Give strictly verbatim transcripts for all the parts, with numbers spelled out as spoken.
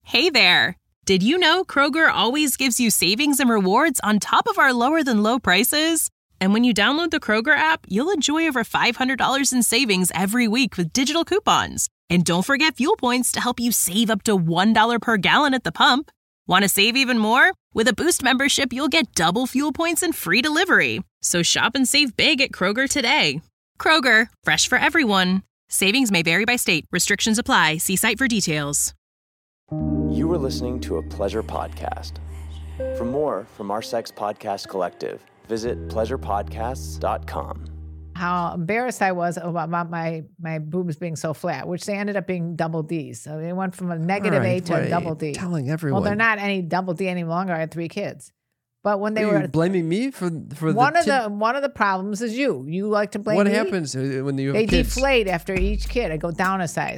Hey there! Did you know Kroger always gives you savings and rewards on top of our lower-than-low prices? And when you download the Kroger app, you'll enjoy over five hundred dollars in savings every week with digital coupons. And don't forget fuel points to help you save up to one dollar per gallon at the pump. Want to save even more? With a Boost membership, you'll get double fuel points and free delivery. So shop and save big at Kroger today. Kroger, fresh for everyone. Savings may vary by state. Restrictions apply. See site for details. You were listening to a Pleasure podcast. For more from our Sex Podcast Collective, visit pleasure podcasts dot com. How embarrassed I was about my, my my boobs being so flat, which they ended up being double D's. So they went from a negative right, A to a double D. Telling everyone. Well, they're not any double D any longer. I had three kids. But when they Are were you blaming me for for one the of ti- the one of the problems is you. You like to blame What me. happens when you have They kids? deflate after each kid. I go down a size.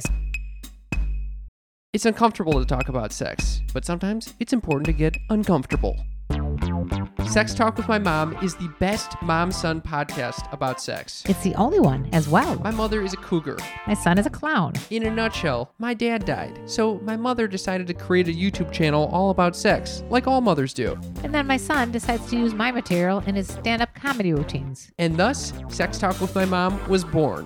It's uncomfortable to talk about sex, but sometimes it's important to get uncomfortable. Sex Talk with My Mom is the best mom-son podcast about sex. It's the only one as well. My mother is a cougar. My son is a clown. In a nutshell, my dad died, so my mother decided to create a YouTube channel all about sex, like all mothers do. And then my son decides to use my material in his stand-up comedy routines. And thus, Sex Talk with My Mom was born.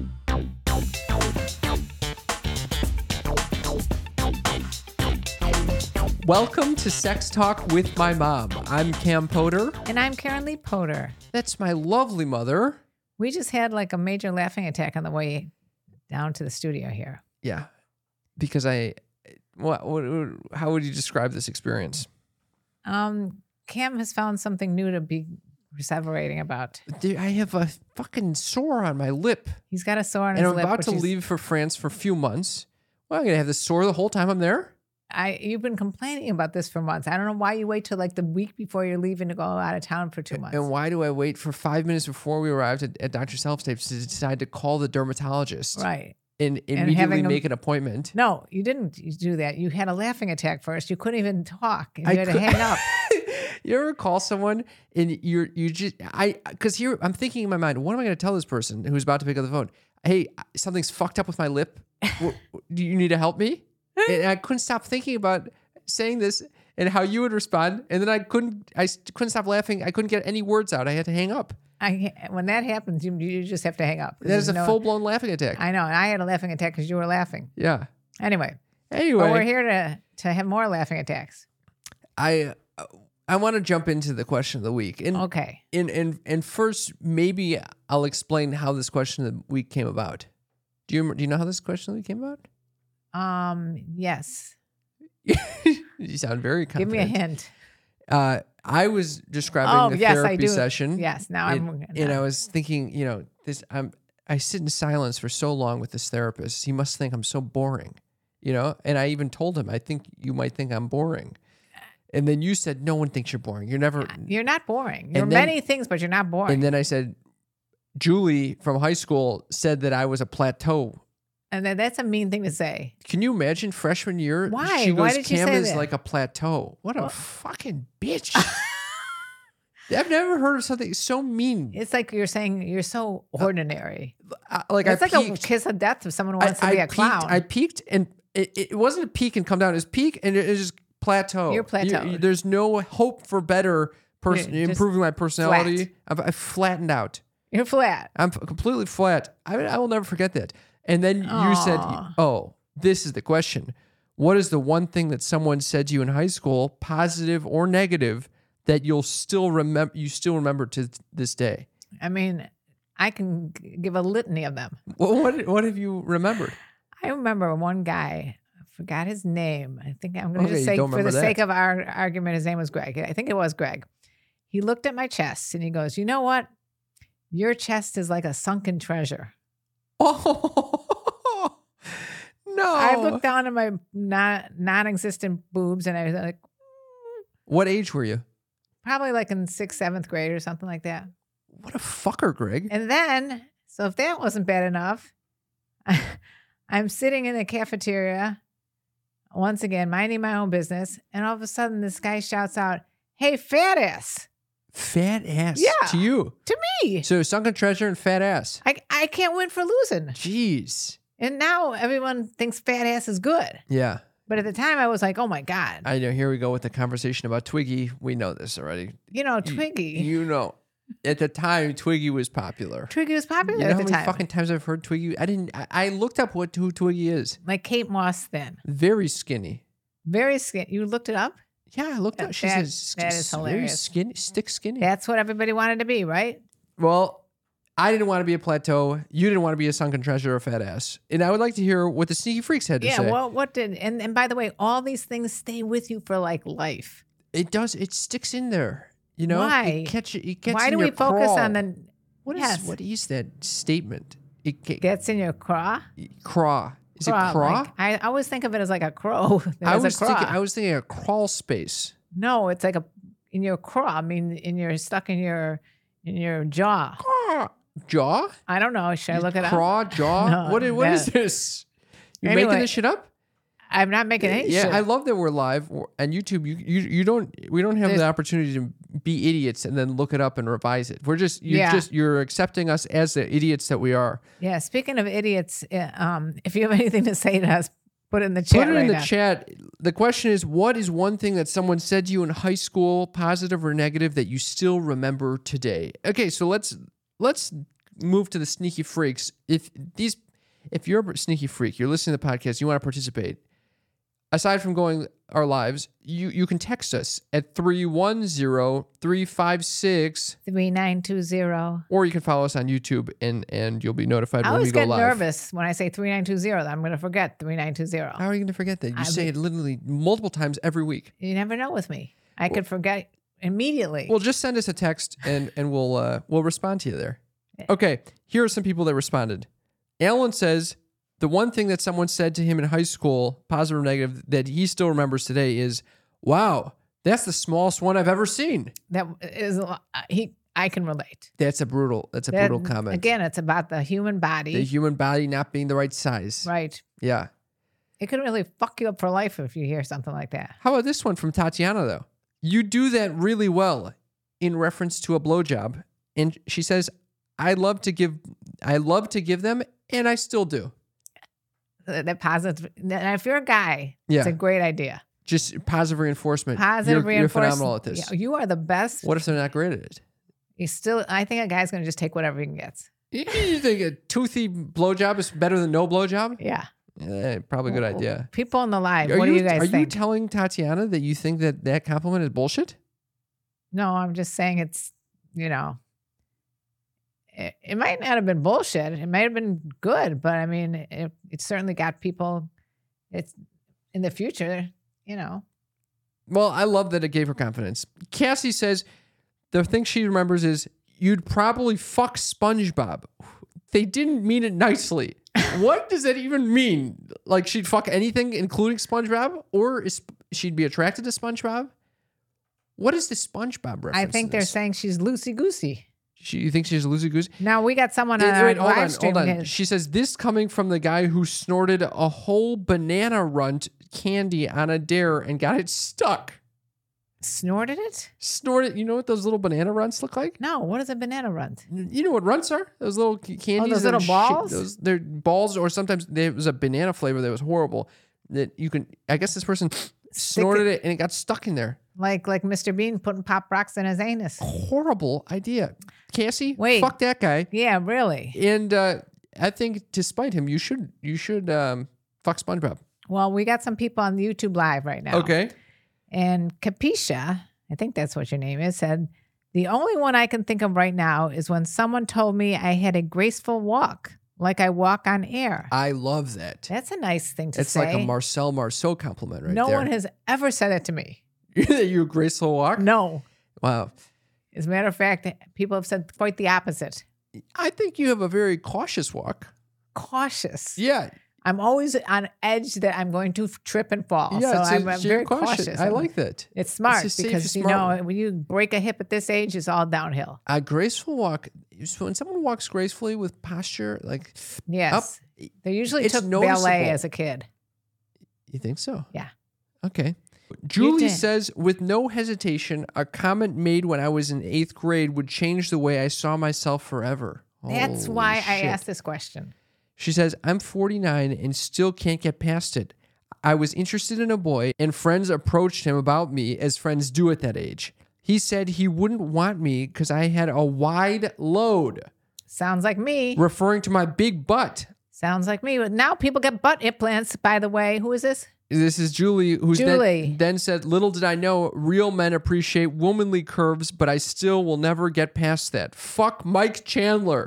Welcome to Sex Talk with My Mom. I'm Cam Potter. And I'm Karen Lee Potter. That's my lovely mother. We just had like a major laughing attack on the way down to the studio here. Yeah, because I, what, what, how would you describe this experience? Um, Cam has found something new to be perseverating about. Dude, I have a fucking sore on my lip. He's got a sore on And his I'm lip. about which to is- leave for France for a few months. Well, I'm going to have this sore the whole time I'm there? I you've been complaining about this for months. I don't know why you wait till like the week before you're leaving to go out of town for two months. And why do I wait for five minutes before we arrived at, at Doctor Self-Tapes to decide to call the dermatologist? Right. And And immediately having a- make an appointment? No, you didn't do that. You had a laughing attack first. You couldn't even talk. And I you had to could- hang up. You ever call someone and you're you just I because here I'm thinking in my mind, what am I going to tell this person who's about to pick up the phone? Hey, something's fucked up with my lip. W- Do you need to help me? And I couldn't stop thinking about saying this and how you would respond, and then I couldn't I s- couldn't stop laughing. I couldn't get any words out. I had to hang up. I when that happens, you, you just have to hang up. That is a There's no- full blown laughing attack. I know. And I had a laughing attack because you were laughing. yeah. Anyway, Anyway, but we're here to to have more laughing attacks. I uh, I want to jump into the question of the week. And Okay. And and and first, maybe I'll explain how this question of the week came about. Do you do you know how this question of the week came about? Um. Yes. You sound very Give confident. me a hint. Uh, I was describing Oh, the yes, I therapy do. session. Yes. Now and, I'm. and I was thinking, you know, this. I'm. I sit in silence for so long with this therapist. He must think I'm so boring, you know. And I even told him, I think you might think I'm boring. And then you said, no one thinks you're boring. You're never. You're not boring. You're And then- many things, but you're not boring. And then I said, Julie from high school said that I was a plateau. And then that's a mean thing to say. Can you imagine freshman year? Why? She goes, Why did you Cam say is that? like a plateau. What a fucking bitch. I've never heard of something so mean. It's like you're saying you're so ordinary. Uh, like it's I like peaked. a kiss of death if someone I, wants to I be a peaked, clown. I peaked and it, it wasn't a peak and come down. It was peak and it, it just plateau. You're plateaued. You- there's no hope for better person You're just improving my personality. I've, I've flattened out. You're flat. I'm f- completely flat. I, I will never forget that. And then you said, Aw. oh, this is the question. What is the one thing that someone said to you in high school, positive or negative, that you'll still remember, you still remember to this day? I mean, I can g- give a litany of them. Well, what, what have you remembered? I remember one guy, I forgot his name. I think I'm going to Okay, just you say, don't for the remember sake that. of our argument, his name was Greg. I think it was Greg. He looked at my chest and he goes, you know what? Your chest is like a sunken treasure. Oh, no. I looked down at my non non-existent boobs and I was like, What age were you? probably like in sixth, seventh grade or something like that. What a fucker, Greg. And then, so if that wasn't bad enough, I'm sitting in the cafeteria, once again, minding my own business. And all of a sudden, this guy shouts out, hey, fat ass, Fat ass Yeah. to you. to me. So sunken treasure and fat ass. I, I can't win for losing. Jeez. And now everyone thinks fat ass is good. Yeah. But at the time, I was like, oh my God. I know. Here we go with the conversation about Twiggy. We know this already. You know, Twiggy. You, you know. At the time, Twiggy was popular. Twiggy was popular You know at how the many time. fucking times I've heard Twiggy? I didn't. I, I looked up what who Twiggy is. Like Kate Moss then. Very skinny. Very skinny. You looked it up? Yeah, I looked That- up. She's that- a, that is very hilarious. skinny, stick skinny. That's what everybody wanted to be, right? Well, I didn't want to be a plateau. You didn't want to be a sunken treasure or fat ass. And I would like to hear what the Sneaky Freaks had to Yeah, say. well, what did, and, and by the way, all these things stay with you for like life. It does. It sticks in there. You know, Why? It catch, it gets Why in do your we focus crawl. on the, What is yes. what is that statement? It ca- gets in your craw? craw. Is Craw, it craw? like- I always think of it as like a crow. that I has a was craw. thinking. I was thinking a crawl space. No, it's like a, in your craw. I mean, in your, stuck in your, in your jaw. Craw. Jaw? I don't know. Should I look it up? Craw, jaw? No, what, what is that- this? You Anyway, making this shit up? I'm not making any Yeah, shit. I love that we're live and YouTube. You, you, you don't. We don't have There's- the opportunity to be idiots and then look it up and revise it. We're just. You're Yeah. just. You're accepting us as the idiots that we are. Yeah. Speaking of idiots, uh, um, if you have anything to say to us, put it in the chat. Put it right in the now. chat. The question is, what is one thing that someone said to you in high school, positive or negative, that you still remember today? Okay, so let's let's move to the Sneaky Freaks. If these, if you're a sneaky freak, you're listening to the podcast, you want to participate. Aside from going our lives, you you can text us at three one zero, three five six, three nine two zero. or you can follow us on YouTube and and you'll be notified I when we always go get live. nervous when I say three nine two zero that I'm going to forget three nine two zero. How are you going to forget that? You I say would- it literally multiple times every week. You never know with me. I could forget immediately. Well, just send us a text and and we'll uh, we'll respond to you there. Okay, here are some people that responded. Alan says the one thing that someone said to him in high school, positive or negative, that he still remembers today is, "Wow, that's the smallest one I've ever seen." that is a lot- he. I can relate. That's a brutal. That's a That- brutal comment. Again, it's about the human body, The human body not being the right size. right? Yeah. It could really fuck you up for life if you hear something like that. How about this one from Tatiana though? You do that really well, in reference to a blowjob, and she says, "I love to give. I love to give them, and I still do." That that positive. And if you're a guy, Yeah. it's a great idea. Just positive reinforcement. Positive you're, reinforcement. You're phenomenal at this. Yeah, you are the best. What if they're not great at it? You still. I think a guy's going to just take whatever he can get. You you think a toothy blowjob is better than no blowjob? Yeah. Eh, probably a good idea. People in the live. Are what you, do you guys are think? you telling Tatiana that you think that that compliment is bullshit? No, I'm just saying it's, you know, it, it might not have been bullshit. It might have been good, but I mean, it, it certainly got people, it's in the future, you know. Well, I love that it gave her confidence. Cassie says the thing she remembers is you'd probably fuck SpongeBob. They didn't mean it nicely. What does that even mean? Like she'd fuck anything, including SpongeBob, or is, she'd be attracted to SpongeBob? What is the SpongeBob reference? I think to they're this? saying she's loosey goosey. She, you think she's loosey goosey? Now we got someone on Wait, our wait, hold live on, stream. hold on. has- She says this coming from the guy who snorted a whole banana runt candy on a dare and got it stuck. Snorted it? Snorted. You know what those little banana runts look like? No, what is a banana runt? You know what runts are? Those little c- candies. those that are little balls? Shit, those they're balls, or sometimes there was a banana flavor that was horrible. That you can. I guess this person snorted it and it got stuck in there. Like like Mister Bean putting pop rocks in his anus. Horrible idea, Cassie. Wait. Fuck that guy. Yeah, really. And uh, I think to spite him, you should you should um, fuck SpongeBob. Well, we got some people on YouTube Live right now. Okay. And Capisha, I think that's what your name is, said, the only one I can think of right now is when someone told me I had a graceful walk, like I walk on air. I love that. That's a nice thing to It's say. like a Marcel Marceau compliment right no there. one has ever said it to me. You a graceful walk? No. Wow. As a matter of fact, people have said quite the opposite. I think you have a very cautious walk. Cautious. Yeah. I'm always on edge that I'm going to trip and fall. Yeah, so it's I'm, a- I'm you're very cautious. I like that. It's smart It's a safe, because, you smart know, when you break a hip at this age, it's all downhill. A graceful walk. When someone walks gracefully with posture, like Yes. up, They usually it's took noticeable. ballet as a kid. You think so? Yeah. Okay. Julie did. says, with no hesitation, a comment made when I was in eighth grade would change the way I saw myself forever. That's Holy why I shit. asked this question. She says, I'm forty-nine and still can't get past it. I was interested in a boy and friends approached him about me as friends do at that age. He said he wouldn't want me because I had a wide load, Sounds like me. referring to my big butt. Sounds like me. Now people get butt implants, by the way. Who is this? This is Julie, who Julie. then, then said, little did I know, real men appreciate womanly curves, but I still will never get past that. Fuck Mike Chandler.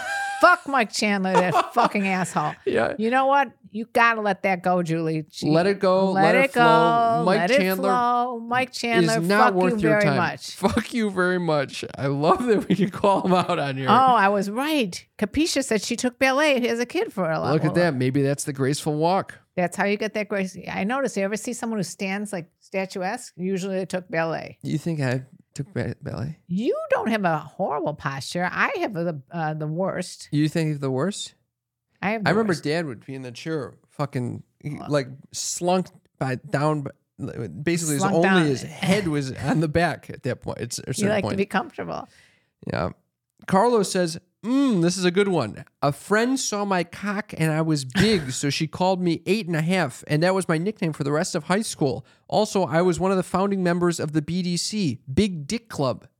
Fuck Mike Chandler, that fucking asshole. Yeah. You know what? You gotta let that go, Julie. She- Let it go. Let, Let it it flow. go. Mike let Chandler it flow. Mike Chandler, is not fuck worth you your very time. much. Fuck you very much. I love that we can call him out on here. Oh, I was right. Capisha said she took ballet as a kid for a lot. Look at that. Maybe that's the graceful walk. That's how you get that grace. I noticed. You ever see someone who stands like statuesque? Usually they took ballet. You think I took ba- ballet? You don't have a horrible posture. I have the uh, the worst. You think of the worst? I have. The I remember worst. Dad would be in the chair, fucking like slunk by down. By, basically, his Slunk only down. his head was on the back at that point. It's a certain You like point. to be comfortable. Yeah. Carlos says, mm, this is a good one. A friend saw my cock and I was big, so she called me eight and a half, and that was my nickname for the rest of high school. Also, I was one of the founding members of the B D C, Big Dick Club.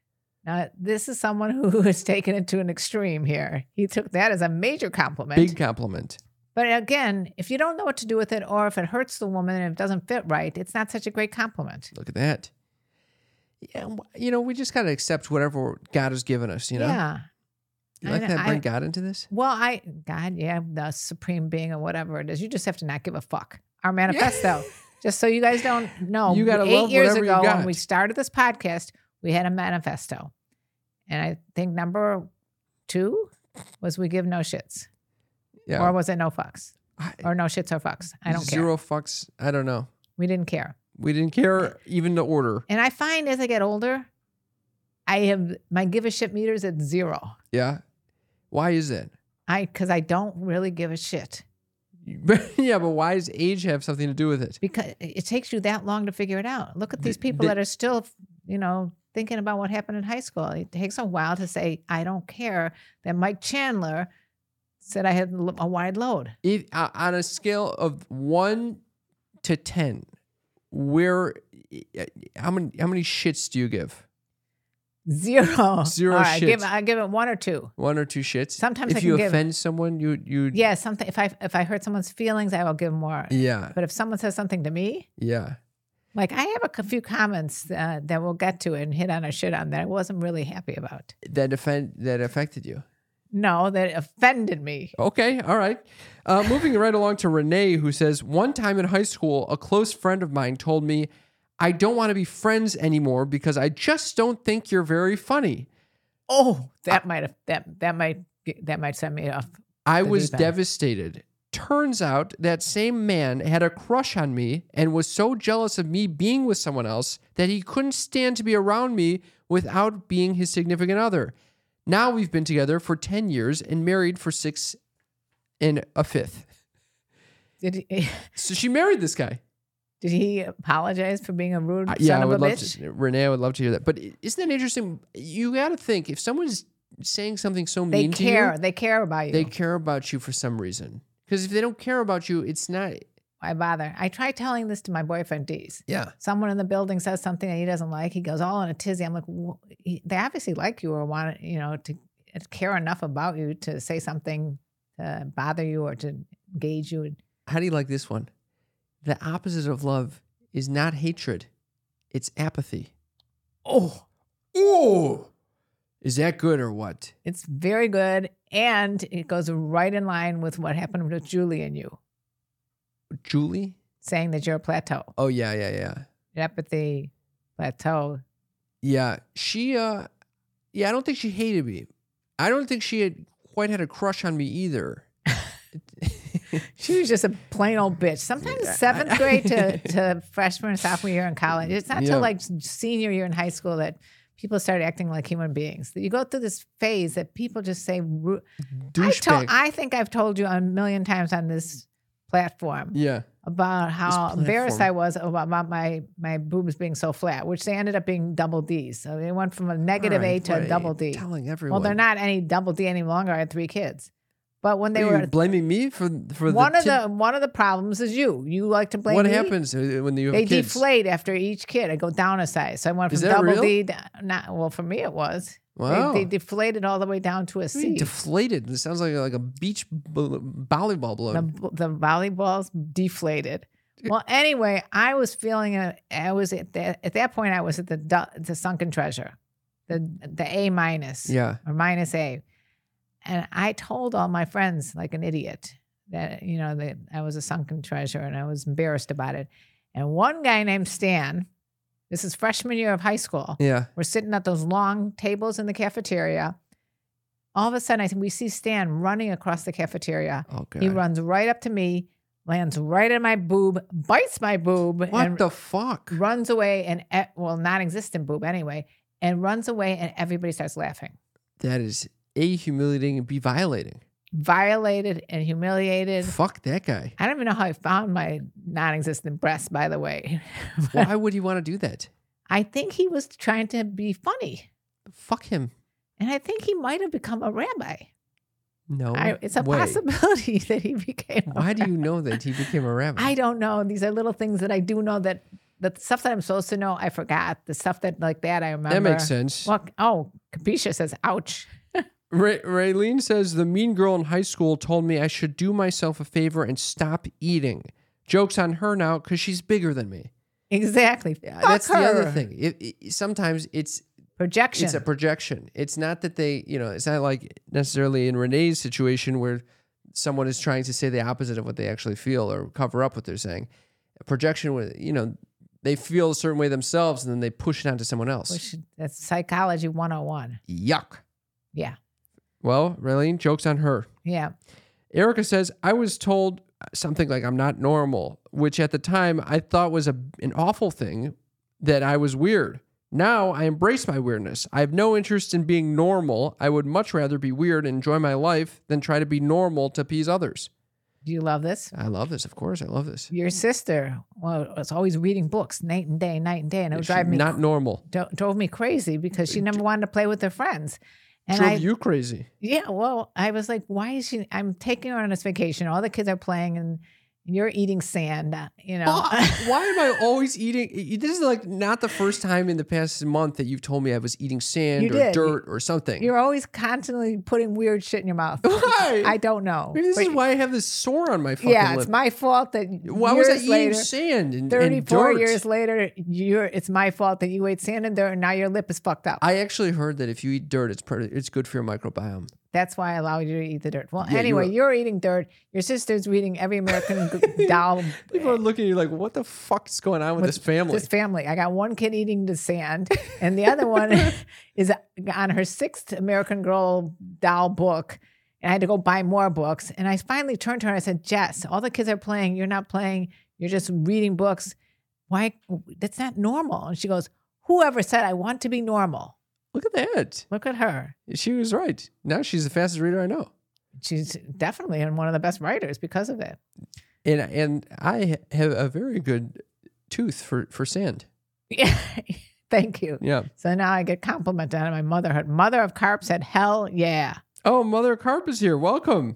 Now, this is someone who has taken it to an extreme here. He took that as a major compliment. Big compliment. But again, if you don't know what to do with it, or if it hurts the woman and it doesn't fit right, it's not such a great compliment. Look at that. Yeah, you know, we just got to accept whatever God has given us, you know? Yeah. You like I- that? Bring I- God into this? Well, I, God, yeah, the supreme being or whatever it is, you just have to not give a fuck. Our manifesto, just so you guys don't know, You gotta eight love years whatever you ago got. when we started this podcast, we had a manifesto. And I think number two was we give no shits. Yeah. Or was it no fucks? I- Or no shits or fucks? I don't care. Zero fucks. I don't know. We didn't care. We didn't care even to order. And I find as I get older, I have my give a shit meters at zero. Yeah. Why is that? I because I don't really give a shit. Yeah, but why does age have something to do with it? Because it takes you that long to figure it out. Look at these The- people the- that are still, you know, thinking about what happened in high school. It takes a while to say, I don't care that Mike Chandler said I had a wide load. If, uh, on a scale of one to ten, where uh, how many how many shits do you give? Zero. Zero All right, Give, shits. I give it one or two. One or two shits. Sometimes if I you can give- offend someone, you you Yeah, something. If I if I hurt someone's feelings, I will give more. yeah But if someone says something to me, yeah. like I have a c- few comments uh, that we'll get to and hit on or shit on that I wasn't really happy about. That offend that affected you. No, that offended me. Okay, all right. Uh, moving right along to Renee, who says, one time in high school, a close friend of mine told me, I don't want to be friends anymore because I just don't think you're very funny. Oh, that might have that that might that might send me off. I The was deep end. devastated. Turns out that same man had a crush on me and was so jealous of me being with someone else that he couldn't stand to be around me without being his significant other. Now we've been together for ten years and married for six and a fifth. Did he So she married this guy. did he apologize for being a rude Uh, son yeah, I of would a love bitch? to. Renee, I would love to hear that. But isn't that interesting? You got to think if someone's saying something so They mean care. to you, They care about you. they care about you for some reason. Because if they don't care about you, it's not. Why bother? I try telling this to my boyfriend Dees. Yeah. Someone in the building says something that he doesn't like. He goes all in a tizzy. I'm like, "Wh- he- they obviously like you or want you know to care enough about you to say something to bother you or to engage you. How do you like this one? The opposite of love is not hatred, it's apathy. Oh, Oh, is that good or what? it's very good, and it goes right in line with what happened with Julie and you, Julie? saying that you're a plateau, Oh yeah, yeah, yeah. empathy, plateau. Yeah. She uh yeah, I don't think she hated me. I don't think she had quite had a crush on me either. She was just a plain old bitch. Sometimes seventh grade to, to freshman and sophomore year in college. It's not Yeah. till like senior year in high school that people start acting like human beings. You go through this phase that people just say. ru- I, told, Douchebag. I think I've told you a million times on this platform Yeah. about how This embarrassed platform. I was about my, my my boobs being so flat, which they ended up being double D's. So they went from a negative All A right, to what a are double you D. Telling everyone. Well, they're not any double D any longer. I had three kids. But when they Are you were blaming me for for one the of tin- the one of the problems is you. You like to blame What me. happens uh, when you have They kids? deflate after each kid. I go down a size. So I went Is from that double real? D. To, not well for me. It was. Wow. They, they deflated all the way down to a What do you mean C. deflated. It sounds like like a beach b- volleyball balloon. The the volleyballs deflated. Well, anyway, I was feeling a. I was at that at that point. I was at the du- the sunken treasure, the the A minus. Yeah. Or minus A, and I told all my friends like an idiot that you know that I was a sunken treasure, and I was embarrassed about it. And one guy named Stan. This is freshman year of high school. Yeah. We're sitting at those long tables in the cafeteria. All of a sudden, I think we see Stan running across the cafeteria. Okay. He runs right up to me, lands right in my boob, bites my boob, What and the fuck? runs away. And e- well, non-existent boob anyway, and runs away, and everybody starts laughing. That is A, humiliating, and B, violating. Violated and humiliated. Fuck that guy. I don't even know how I found my non-existent breast, by the way. Why would he want to do that? I think he was trying to be funny, Fuck him. and I think he might have become a rabbi. No. I, it's a way. possibility that he became. a Why do you rabbi. know that he became a rabbi? I don't know. These are little things that I do know that the stuff that I'm supposed to know, I forgot. The stuff that like that, I remember. That makes sense. Well, oh, Capisha says, ouch. Ray- Raylene says, the mean girl in high school told me I should do myself a favor and stop eating. Joke's on her now because she's bigger than me. Exactly. Yeah, Fuck that's the other her. thing. It, it, sometimes it's Projection. it's a projection. It's not that they, you know, it's not like necessarily in Renee's situation where someone is trying to say the opposite of what they actually feel or cover up what they're saying. A projection where, you know, they feel a certain way themselves and then they push it onto someone else. Which, that's psychology one oh one. Yuck. Yeah. Well, Raylene, joke's on her. Yeah. Erica says, I was told something like I'm not normal, which at the time I thought was a, an awful thing, that I was weird. Now I embrace my weirdness. I have no interest in being normal. I would much rather be weird and enjoy my life than try to be normal to appease others. Do you love this? I love this. Of course, I love this. Your sister well, was always reading books night and day, night and day. And it would She- drive me not normal. dro- drove me crazy because she never wanted to play with her friends. And Drove I, you crazy. yeah, well, I was like, why is she? I'm taking her on this vacation. All the kids are playing, and you're eating sand. uh, You know, Oh, why am I always eating? This is like not the first time in the past month that you've told me I was eating sand You or did. dirt or something. you're always constantly putting weird shit in your mouth. Why? I don't know. Maybe this But is why I have this sore on my fucking yeah, lip. it's my fault that Why was I years eating later, sand and, and thirty-four dirt? years later, you're it's my fault that you ate sand and dirt, and now your lip is fucked up. I actually heard that if you eat dirt, it's pretty, it's good for your microbiome. That's why I allow you to eat the dirt. Well, Yeah, anyway, you're- you're eating dirt. Your sister's reading every American g- doll. People are looking at you like, what the fuck is going on with, this family? This family. I got one kid eating the sand, and the other one is on her sixth American Girl doll book. And I had to go buy more books. And I finally turned to her and I said, Jess, all the kids are playing. You're not playing. You're just reading books. Why? That's not normal. And she goes, whoever said I want to be normal? Look at that. Look at her. She was right. Now she's the fastest reader I know. She's definitely one of the best writers because of it. And and I have a very good tooth for, for sand. Yeah. Thank you. Yeah. So now I get complimented on my motherhood. Mother of Carp said, hell yeah. Oh, Mother Carp is here. Welcome.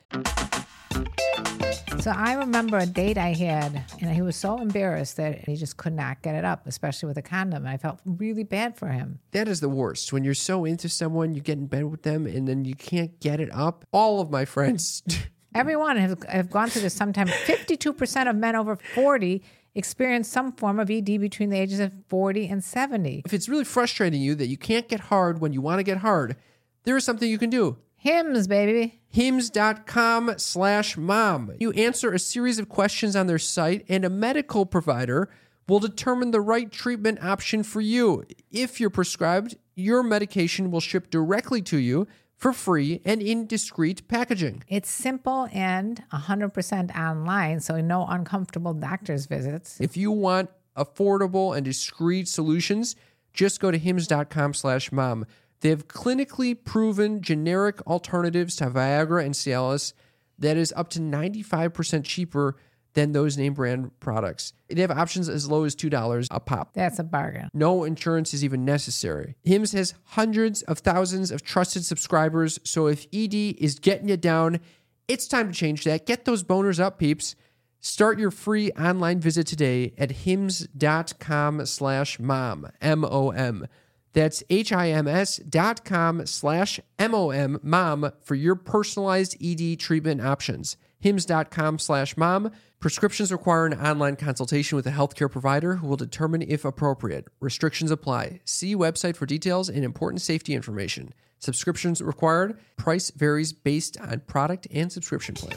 So I remember a date I had, and he was so embarrassed that he just could not get it up, especially with a condom. I felt really bad for him. That is the worst. When you're so into someone, you get in bed with them, and then you can't get it up. All of my friends. Everyone has have gone through this sometime. fifty-two percent of men over forty experience some form of E D between the ages of forty and seventy. If it's really frustrating you that you can't get hard when you want to get hard, there is something you can do. Hims, baby. Hims.com slash mom. You answer a series of questions on their site, and a medical provider will determine the right treatment option for you. If you're prescribed, your medication will ship directly to you for free and in discreet packaging. It's simple and one hundred percent online, so no uncomfortable doctor's visits. If you want affordable and discreet solutions, just go to hims.com slash mom. They have clinically proven generic alternatives to Viagra and Cialis that is up to ninety-five percent cheaper than those name brand products. They have options as low as two dollars a pop. That's a bargain. No insurance is even necessary. Hims has hundreds of thousands of trusted subscribers, so if E D is getting you down, it's time to change that. Get those boners up, peeps. Start your free online visit today at hims.com slash mom, M O M. That's H-I-M-S dot com slash M-O-M, mom, for your personalized E D treatment options. Hims.com slash mom. Prescriptions require an online consultation with a healthcare provider who will determine if appropriate. Restrictions apply. See website for details and important safety information. Subscriptions required. Price varies based on product and subscription plan.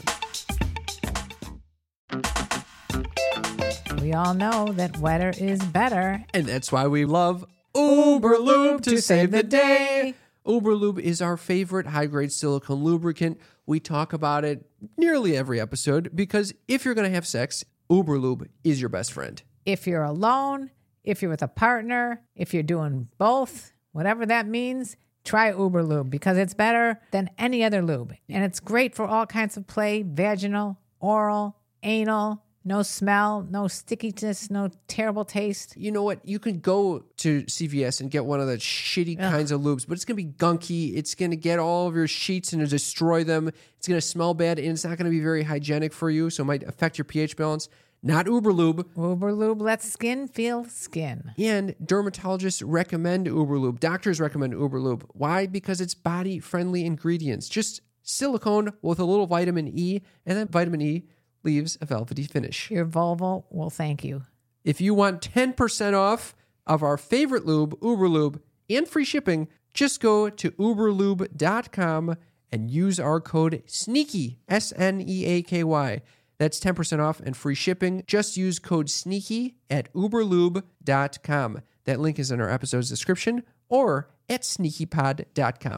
We all know that wetter is better. And that's why we love Uberlube to save the day. Uberlube is our favorite high-grade silicone lubricant. We talk about it nearly every episode because if you're going to have sex, Uberlube is your best friend. If you're alone, if you're with a partner, if you're doing both, whatever that means, try Uberlube because it's better than any other lube. And it's great for all kinds of play, vaginal, oral, anal. No smell, no stickiness, no terrible taste. You know what? You can go to C V S and get one of the shitty Ugh. kinds of lubes, but it's going to be gunky. It's going to get all of your sheets and destroy them. It's going to smell bad, and it's not going to be very hygienic for you, so it might affect your pH balance. Not Uberlube. Uberlube lets skin feel skin. And dermatologists recommend Uberlube. Doctors recommend Uberlube. Why? Because it's body-friendly ingredients. Just silicone with a little vitamin E, and then vitamin E leaves a velvety finish. Your vulva will thank you. If you want ten percent off of our favorite lube, Uberlube, and free shipping, just go to uberlube dot com and use our code SNEAKY, S N E A K Y. That's ten percent off and free shipping. Just use code SNEAKY at uberlube dot com. That link is in our episode's description or at sneaky pod dot com.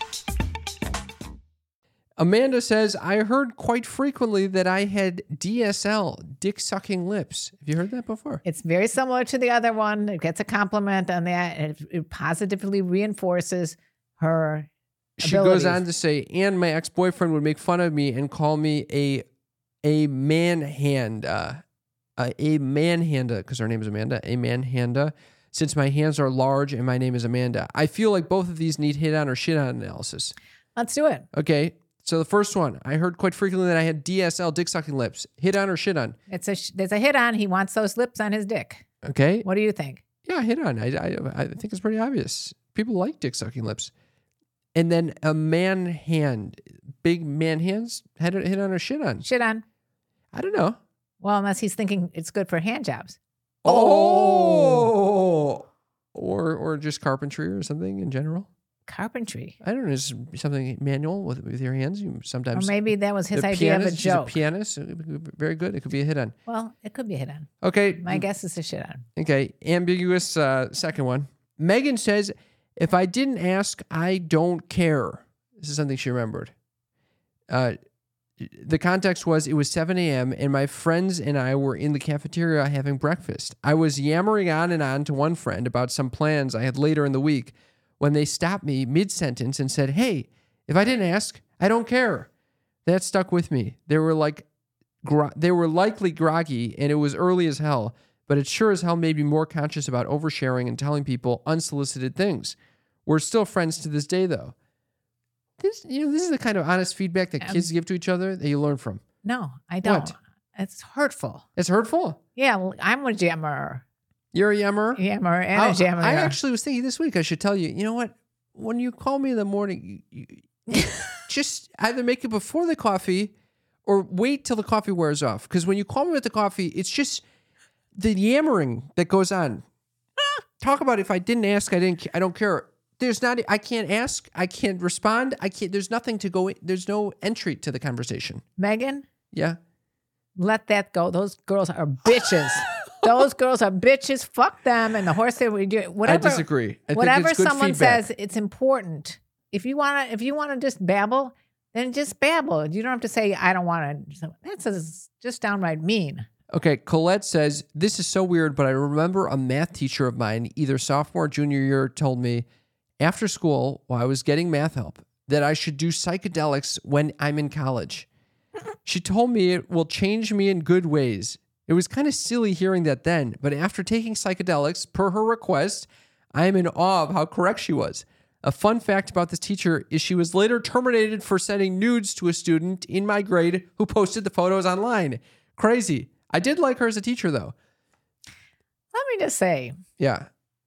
Amanda says, I heard quite frequently that I had D S L, dick-sucking lips. Have you heard that before? It's very similar to the other one. It gets a compliment on that. And it, it positively reinforces her She abilities. goes on to say, and my ex-boyfriend would make fun of me and call me a a man-hand, uh, a, a man-handa, because her name is Amanda, a man-handa, since my hands are large and my name is Amanda. I feel like both of these need hit-on or shit-on analysis. Let's do it. Okay. So the first one, I heard quite frequently that I had D S L, dick-sucking lips. Hit on or shit on? It's a sh- there's a hit on. He wants those lips on his dick. Okay. What do you think? Yeah, hit on. I, I, I think it's pretty obvious. People like dick-sucking lips. And then a man hand, big man hands, hit, hit on or shit on? Shit on. I don't know. Well, unless he's thinking it's good for hand jobs. Oh. Or or just carpentry or something in general. Carpentry. I don't know. It's something manual with with your hands. You sometimes. Or maybe that was his a idea pianist, of a joke. She's a pianist. Very good. It could be a hit on. Well, it could be a hit on. Okay. My guess is a shit on. Okay. Ambiguous uh, second one. Megan says, if I didn't ask, I don't care. This is something she remembered. Uh, the context was it was seven a.m. and my friends and I were in the cafeteria having breakfast. I was yammering on and on to one friend about some plans I had later in the week when they stopped me mid-sentence and said, hey, if I didn't ask, I don't care. That stuck with me. They were like, gro- they were likely groggy and it was early as hell, but it sure as hell made me more conscious about oversharing and telling people unsolicited things. We're still friends to this day, though. This, you know, this is the kind of honest feedback that Um, kids give to each other that you learn from. No, I don't. What? It's hurtful. It's hurtful. Yeah, well, I'm a jammer. You're a yammer. Yammer and I, a jammer. I actually was thinking this week I should tell you, you know what? When you call me in the morning, you, you just either make it before the coffee or wait till the coffee wears off. Because when you call me with the coffee, it's just the yammering that goes on. Talk about if I didn't ask, I didn't. I don't care. There's not. I can't ask. I can't respond. I can't. There's nothing to go. There's no entry to the conversation. Megan, Yeah. let that go. Those girls are bitches. Those girls are bitches. Fuck them. And the horse that we do. Whatever, I disagree. I whatever think it's good someone feedback. says, it's important. If you want to, if you want to just babble, then just babble. You don't have to say, I don't want to. That's a, just downright mean. Okay, Colette says, this is so weird, but I remember a math teacher of mine, either sophomore or junior year, told me after school, while I was getting math help, that I should do psychedelics when I'm in college. She told me it will change me in good ways. It was kind of silly hearing that then, but after taking psychedelics per her request, I am in awe of how correct she was. A fun fact about this teacher is she was later terminated for sending nudes to a student in my grade who posted the photos online. Crazy. I did like her as a teacher, though. Let me just say, Yeah.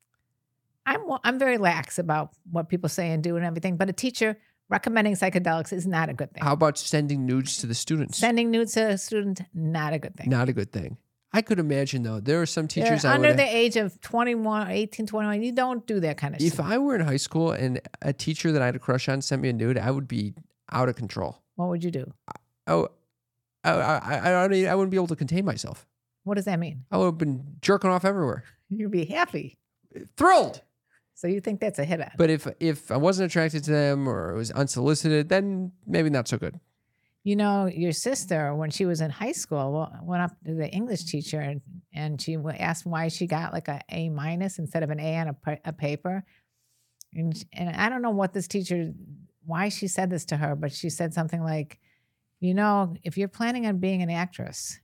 I'm I'm very lax about what people say and do and everything, but a teacher recommending psychedelics is not a good thing. How about sending nudes to the students? Sending nudes to a student, not a good thing. Not a good thing. I could imagine, though, there are some They're teachers I under would the age of twenty-one, eighteen, twenty-one. You don't do that kind of If shit. I were in high school and a teacher that I had a crush on sent me a nude, I would be out of control. What would you do? Oh, I, I, I, I don't- I wouldn't be able to contain myself. What does that mean? I would have been jerking off everywhere. You'd be happy. Thrilled. So you think that's a hit on. But if if I wasn't attracted to them or it was unsolicited, then maybe not so good. You know, your sister, when she was in high school, well, went up to the English teacher and, and she wa- asked why she got like a A minus instead of an A on a, pa- a paper. And, sh- and I don't know what this teacher, why she said this to her, but she said something like, you know, if you're planning on being an actress,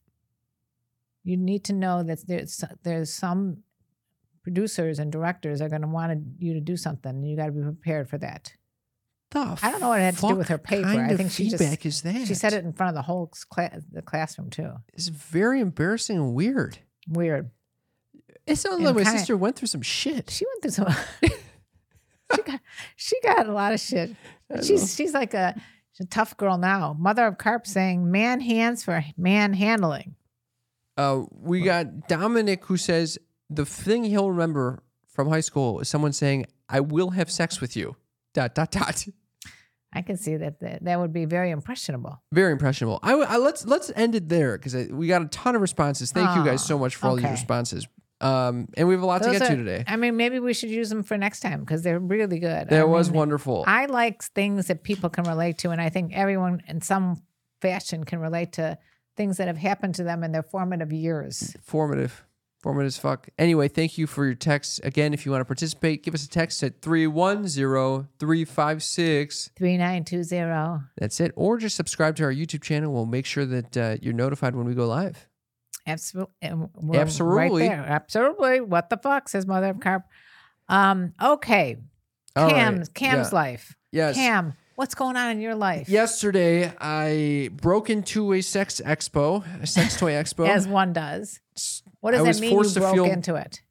you need to know that there's there's some producers and directors are going to want you to do something. And you got to be prepared for that. The I don't know what it had to do with her fuck paper. kind I of think she just feedback is that? she said it in front of the whole class, the classroom too. It's very embarrassing and weird. Weird. It sounds And like my kinda- sister went through some shit. She went through some. she got she got a lot of shit. She's she's like a, she's a tough girl now. Mother of Carp saying man hands for man handling. Uh, we got Dominic who says the thing he'll remember from high school is someone saying, "I will have sex with you." Dot dot dot. I can see that that, that would be very impressionable. Very impressionable. I, I let's let's end it there because we got a ton of responses. Thank you guys so much for all okay. these responses. Um, and we have a lot to Those get are- to today. I mean, maybe we should use them for next time because they're really good. That I was mean, wonderful. I like things that people can relate to, and I think everyone in some fashion can relate to things that have happened to them in their formative years. Formative. Formative as fuck. Anyway, thank you for your texts. Again, if you want to participate, give us a text at three one zero, three five six. three nine two zero. That's it. Or just subscribe to our YouTube channel. We'll make sure that uh, you're notified when we go live. Absolutely. Absolutely. Right there. Absolutely. What the fuck, says Mother of Carp. Um, okay. All Cam, right. Cam's Yeah. life. Yes. Cam, what's going on in your life? Yesterday, I broke into a sex expo, a sex toy expo. As one does. What does I that was mean you forced to broke feel- into it?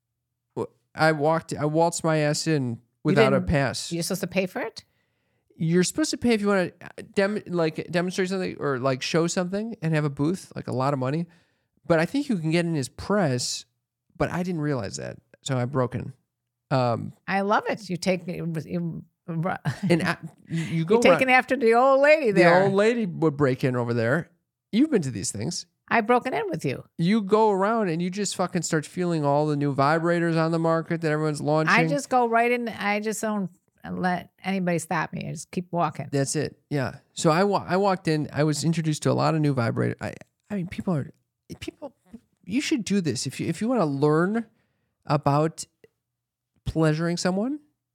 I walked, I waltzed my ass in without a didn't- pass. You're supposed to pay for it? You're supposed to pay if you want to dem- like demonstrate something or like show something and have a booth, like a lot of money. But I think you can get in his press, but I didn't realize that. So I broke in. Um, I love it. You take you, you, and I, you you go you're taking around- after the old lady the there. old lady would break in over there. You've been to these things. I've broken in with you. You go around and you just fucking start feeling all the new vibrators on the market that everyone's launching. I just go right in. I just don't let anybody stop me. I just keep walking. That's it. Yeah. So I, wa- I walked in. I was introduced to a lot of new vibrators. I I mean, people are people. You should do this if you if you want to learn about pleasuring someone.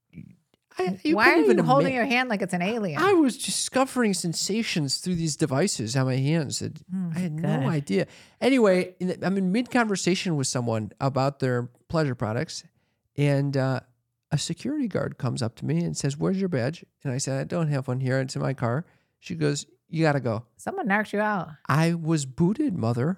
I, you Why are couldn't you even holding ima- your hand like it's an alien? I was discovering sensations through these devices on my hands. That Oh I had my no God. idea. Anyway, in the, I'm in mid conversation with someone about their pleasure products, and uh, a security guard comes up to me and says, "Where's your badge?" And I said, "I don't have one here. It's in my car." She goes, "You gotta go." Someone knocked you out. I was booted, mother.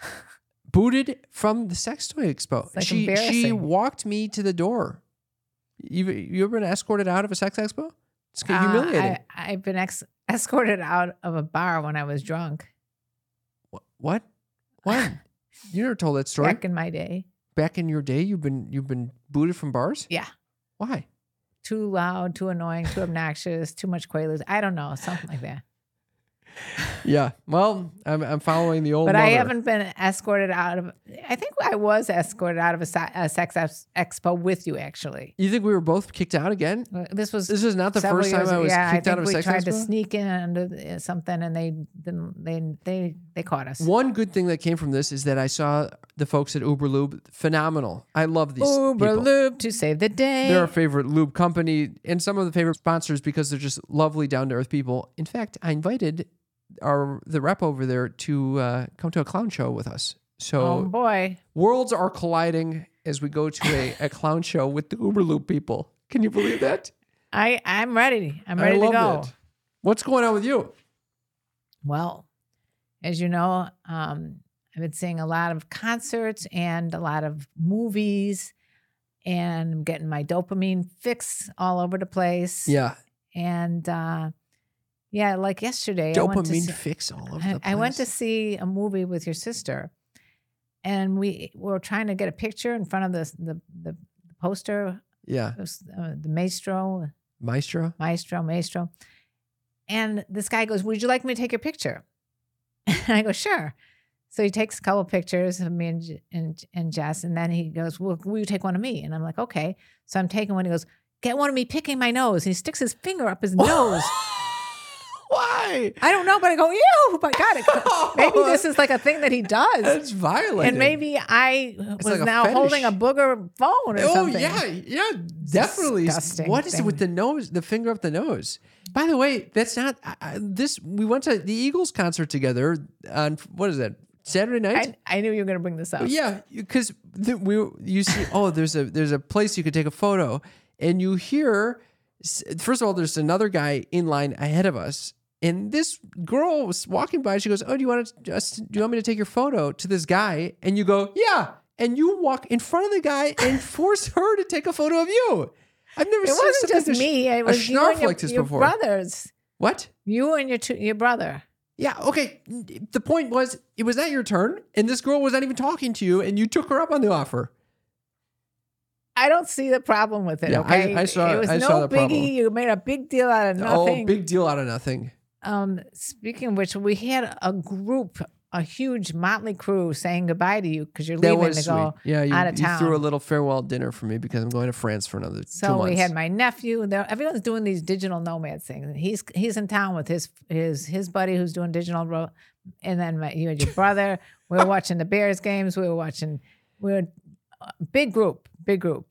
Booted from the sex toy expo. like she she embarrassing. walked me to the door. You you ever been escorted out of a sex expo? It's Uh, humiliating. I, I've been ex- escorted out of a bar when I was drunk Wh- What? When? You never told that story. back in my day. Back in your day, you've been you've been booted from bars. Yeah. Why? Too loud, too annoying, too obnoxious, too much Quaaludes. I don't know, something like that. Yeah. Well, I'm I'm following the old. But I mother. haven't been escorted out of. I think I was escorted out of a, se- a sex ex- expo with you. Actually, You think we were both kicked out again? Uh, this was This is not the several first time years I ago. was yeah, kicked I out think of a we sex tried to expo? sneak in under the- something, and they didn't. They they they caught us. One good thing that came from this is that I saw the folks at Uber Lube. Phenomenal. I love these Uber people. Lube to save the day. They're our favorite lube company and some of the favorite sponsors because they're just lovely, down to earth people. In fact, I invited our the rep over there to uh, come to a clown show with us. So Oh boy. worlds are colliding as we go to a, a clown show with the Uberloop people. Can you believe that? I, I'm ready. I'm ready I love to go. it. What's going on with you? Well, as you know, um, I've been seeing a lot of concerts and a lot of movies, and I'm getting my dopamine fix all over the place. Yeah. And uh, yeah, like yesterday, I went to Dopamine see, fix all over I, the place. I went to see a movie with your sister, and we were trying to get a picture in front of the the, the poster. Yeah. It was, uh, the maestro, Maestro? maestro, maestro. And this guy goes, "Would you like me to take your picture?" And I go, "Sure." So he takes a couple of pictures of me and, J- and, and Jess, and then he goes, "Well, will you take one of me?" And I'm like, "Okay." So I'm taking one. He goes, "Get one of me picking my nose." And he sticks his finger up his nose. Why? I don't know, but I go, "Ew, my God." It, maybe this is like a thing that he does. That's violent. And maybe I was like a now fetish. holding a booger phone or Oh something. yeah, yeah, definitely. Disgusting What is it thing. with the nose, the finger up the nose? By the way, that's not I, I- this. We went to the Eagles concert together on what is that Saturday night? I, I knew you were going to bring this up. Yeah, because we you see, oh, there's a there's a place you could take a photo, and you hear. First of all, there's another guy in line ahead of us, and this girl was walking by. She goes, "Oh, do you want to just do you want me to take your photo to this guy?" And you go, "Yeah," and you walk in front of the guy and force her to take a photo of you. I've never It seen wasn't something just this- me. It a was you snarf and your, like this your before. brothers. What? You and your two, your brother. Yeah, okay. The point was, it was not your turn, and this girl was not even talking to you, and you took her up on the offer. I don't see the problem with it. Yeah, I- Okay, I saw- It was I no saw the biggie. problem. You made a big deal out of nothing. Oh, big deal out of nothing. Um, speaking of which, we had a group, a huge motley crew, saying goodbye to you because you're That leaving was to sweet. go Yeah, you, out of you town. threw a little farewell dinner for me because I'm going to France for another two So months. we had my nephew. There, everyone's doing these digital nomad things. He's he's in town with his his his buddy who's doing digital, ro- and then my, you and your brother. We were watching the Bears games. We were watching. We were uh, big group, big group.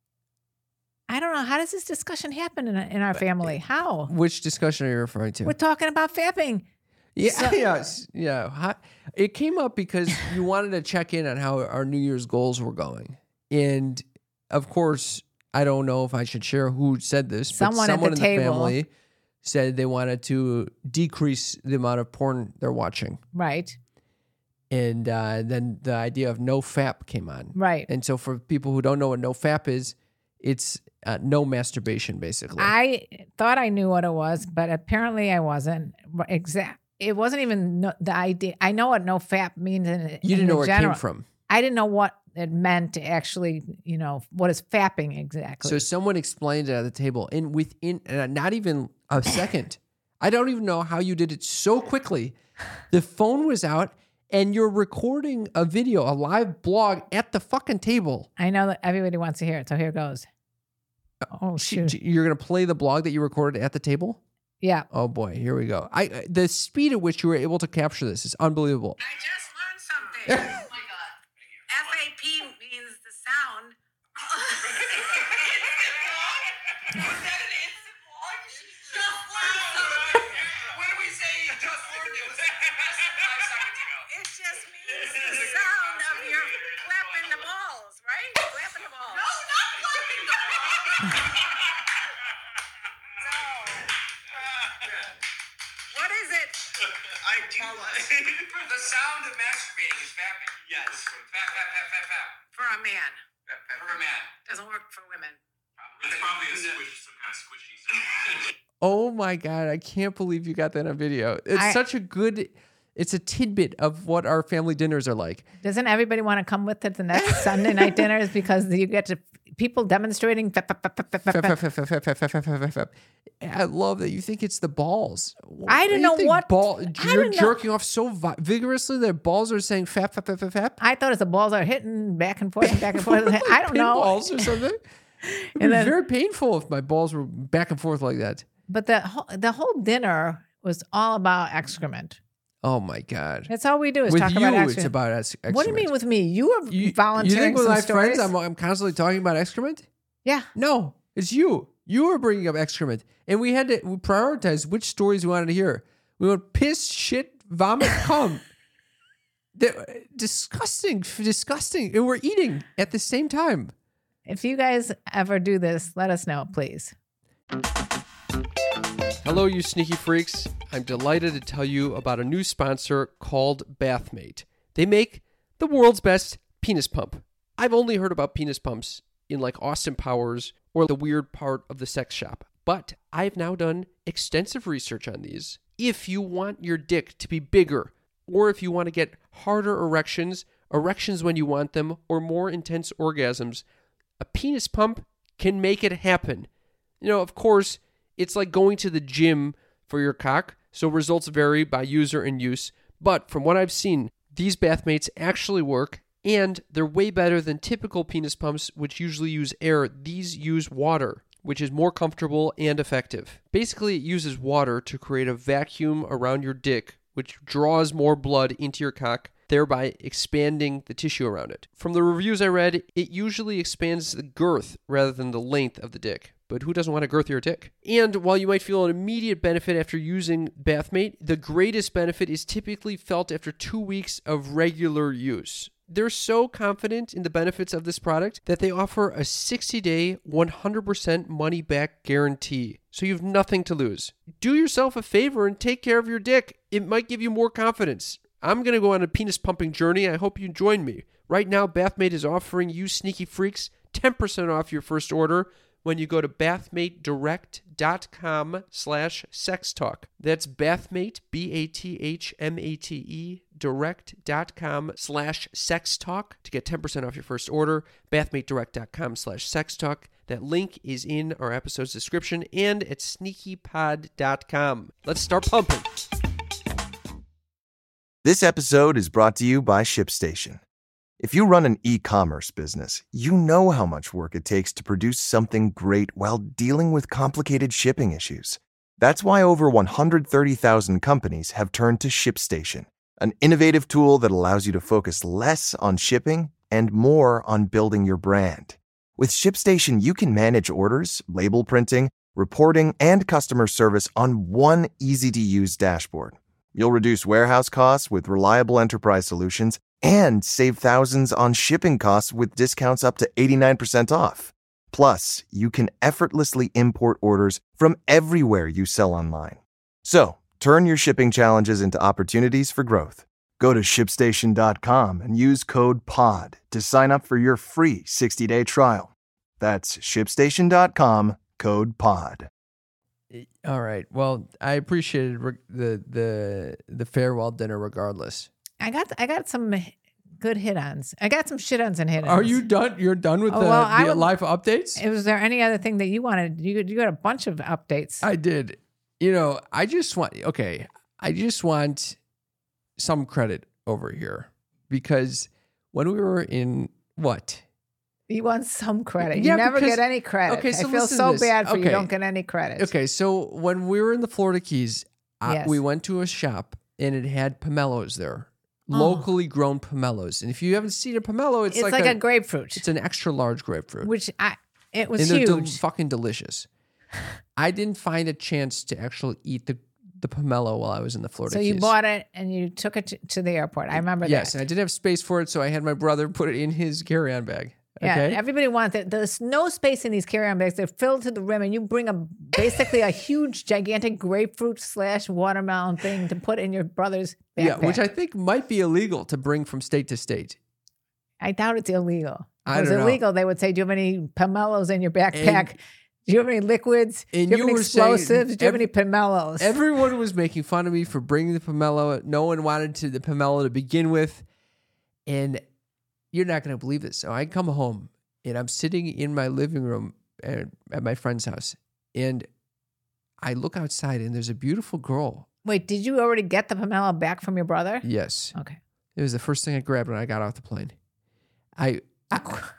I don't know, how does this discussion happen in in our family? How? Which discussion are you referring to? We're talking about fapping. Yeah, So- yeah, s- yeah. How- It came up because you wanted to check in on how our New Year's goals were going, and of course, I don't know if I should share who said this, but Someone at someone the in table. the family said they wanted to decrease the amount of porn they're watching, Right, and uh, then the idea of no fap came on, right. and so for people who don't know what no fap is, it's uh, no masturbation, basically. I thought I knew what it was, but apparently I wasn't. Exact. It wasn't even no, the idea. I know what no fap means in you didn't in know where general. it came from. I didn't know what it meant to actually, you know, what is fapping exactly. So someone explained it at the table, and within uh, not even a second, I don't even know how you did it so quickly. The phone was out, and you're recording a video, a live blog at the fucking table. I know that everybody wants to hear it, so here goes. Oh shoot! You're gonna play the blog that you recorded at the table. Yeah. Oh boy, here we go. I I- the speed at which you were able to capture this is unbelievable. I just learned something. Oh my god. F A P means the sound. When we say you just learned it was less than five seconds ago. It just means the sound of your flapping the balls, right? Flapping the balls. No, not flapping the balls. No. What is it? I do like the sound of masturbating is fapping. Yes. Fap, fap, fap, fap, fap. For a man. Fap, fap, for a man. Doesn't work for women. It's probably a squish, some kind of squishy sound. Oh my god, I can't believe you got that on video. It's I- such a good. It's a tidbit of what our family dinners are like. Doesn't everybody want to come with it the next Sunday night dinners because you get to people demonstrating? fap, fap, fap, fap, fap, Fap, fap. fap, fap, fap, fap, fap, fap, fap, fap. I love that you think it's the balls. I didn't You know think what- ball. I You're didn't know- jerking off so vi- vigorously that balls are saying fap, fap, fap, fap, fap. I thought it's the balls are hitting back and forth and back and forth. I don't know. Balls or something. It'd be then- very painful if my balls were back and forth like that. But the whole, the whole dinner was all about excrement. Oh my god. That's all we do is With talk you, about it's excrement. about ex- excrement. What do you mean with me? You were you, volunteering you think with some my stories. friends I'm, I'm constantly talking about excrement? Yeah. No, it's you. You were bringing up excrement, and we had to we prioritize which stories we wanted to hear. We want piss, shit, vomit, cum. They're disgusting, disgusting. And we're eating at the same time. If you guys ever do this, let us know, please. Hello, you sneaky freaks. I'm delighted to tell you about a new sponsor called Bathmate. They make the world's best penis pump. I've only heard about penis pumps in like Austin Powers or the weird part of the sex shop, but I've now done extensive research on these. If you want your dick to be bigger, or if you want to get harder erections, erections when you want them, or more intense orgasms, a penis pump can make it happen. You know, of course, it's like going to the gym for your cock, so results vary by user and use. But from what I've seen, these Bathmates actually work, and they're way better than typical penis pumps, which usually use air. These use water, which is more comfortable and effective. Basically, it uses water to create a vacuum around your dick, which draws more blood into your cock, thereby expanding the tissue around it. From the reviews I read, it usually expands the girth rather than the length of the dick. But who doesn't want a girthier dick? And while you might feel an immediate benefit after using Bathmate, the greatest benefit is typically felt after two weeks of regular use. They're so confident in the benefits of this product that they offer a sixty-day, one hundred percent money-back guarantee. So you have nothing to lose. Do yourself a favor and take care of your dick. It might give you more confidence. I'm going to go on a penis pumping journey. I hope you join me. Right now, Bathmate is offering you sneaky freaks ten percent off your first order when you go to bathmatedirect.com slash sex talk. That's Bathmate, B A T H M A T E, direct.com slash sex talk to get ten percent off your first order. Bathmatedirect.com slash sex talk. That link is in our episode's description and at sneaky pod dot com. Let's start pumping. This episode is brought to you by ShipStation. If you run an e-commerce business, you know how much work it takes to produce something great while dealing with complicated shipping issues. That's why over one hundred thirty thousand companies have turned to ShipStation, an innovative tool that allows you to focus less on shipping and more on building your brand. With ShipStation, you can manage orders, label printing, reporting, and customer service on one easy-to-use dashboard. You'll reduce warehouse costs with reliable enterprise solutions and save thousands on shipping costs with discounts up to eighty-nine percent off. Plus, you can effortlessly import orders from everywhere you sell online. So, turn your shipping challenges into opportunities for growth. Go to ship station dot com and use code POD to sign up for your free sixty-day trial. That's ship station dot com, code POD. All right. Well, I appreciated re- the the the farewell dinner regardless. I got I got some good hit-ons. I got some shit-ons and hit-ons. Are you done? You're done with Oh, the, well, I the would- live updates? Was there any other thing that you wanted? You you got a bunch of updates. I did. You know, I just want, okay, I just want some credit over here because when we were in, what? You want some credit. Yeah, you never because- get any credit. okay, so I feel listen so to this. bad for you. Okay. You don't get any credit. Okay, so when we were in the Florida Keys, I- Yes. we went to a shop and it had pomelos there, Oh. locally grown pomelos. And if you haven't seen a pomelo, it's, It's, like, like, a, a, grapefruit, it's an extra large grapefruit. which I it was and they're del- huge. fucking delicious. I didn't find a chance to actually eat the, the pomelo while I was in the Florida so Keys. you bought it and you took it to, to the airport. I remember Yes, that. and I didn't have space for it, so I had my brother put it in his carry-on bag. Yeah, Okay. everybody wants it. There's no space in these carry-on bags. They're filled to the rim, and you bring a basically a huge, gigantic grapefruit slash watermelon thing to put in your brother's backpack. Yeah, which I think might be illegal to bring from state to state. I doubt it's illegal. If I it was don't know. illegal, they would say, "Do you have any pomelos in your backpack? And- Do you have any liquids? Do and you have you any were saying explosives? Do you have ev- any pomelos?" Everyone was making fun of me for bringing the pomelo. No one wanted to the pomelo to begin with. And you're not going to believe this. So I come home and I'm sitting in my living room at, at my friend's house. And I look outside and there's a beautiful girl. Wait, did you already get the pomelo back from your brother? Yes. Okay. It was the first thing I grabbed when I got off the plane. I, I,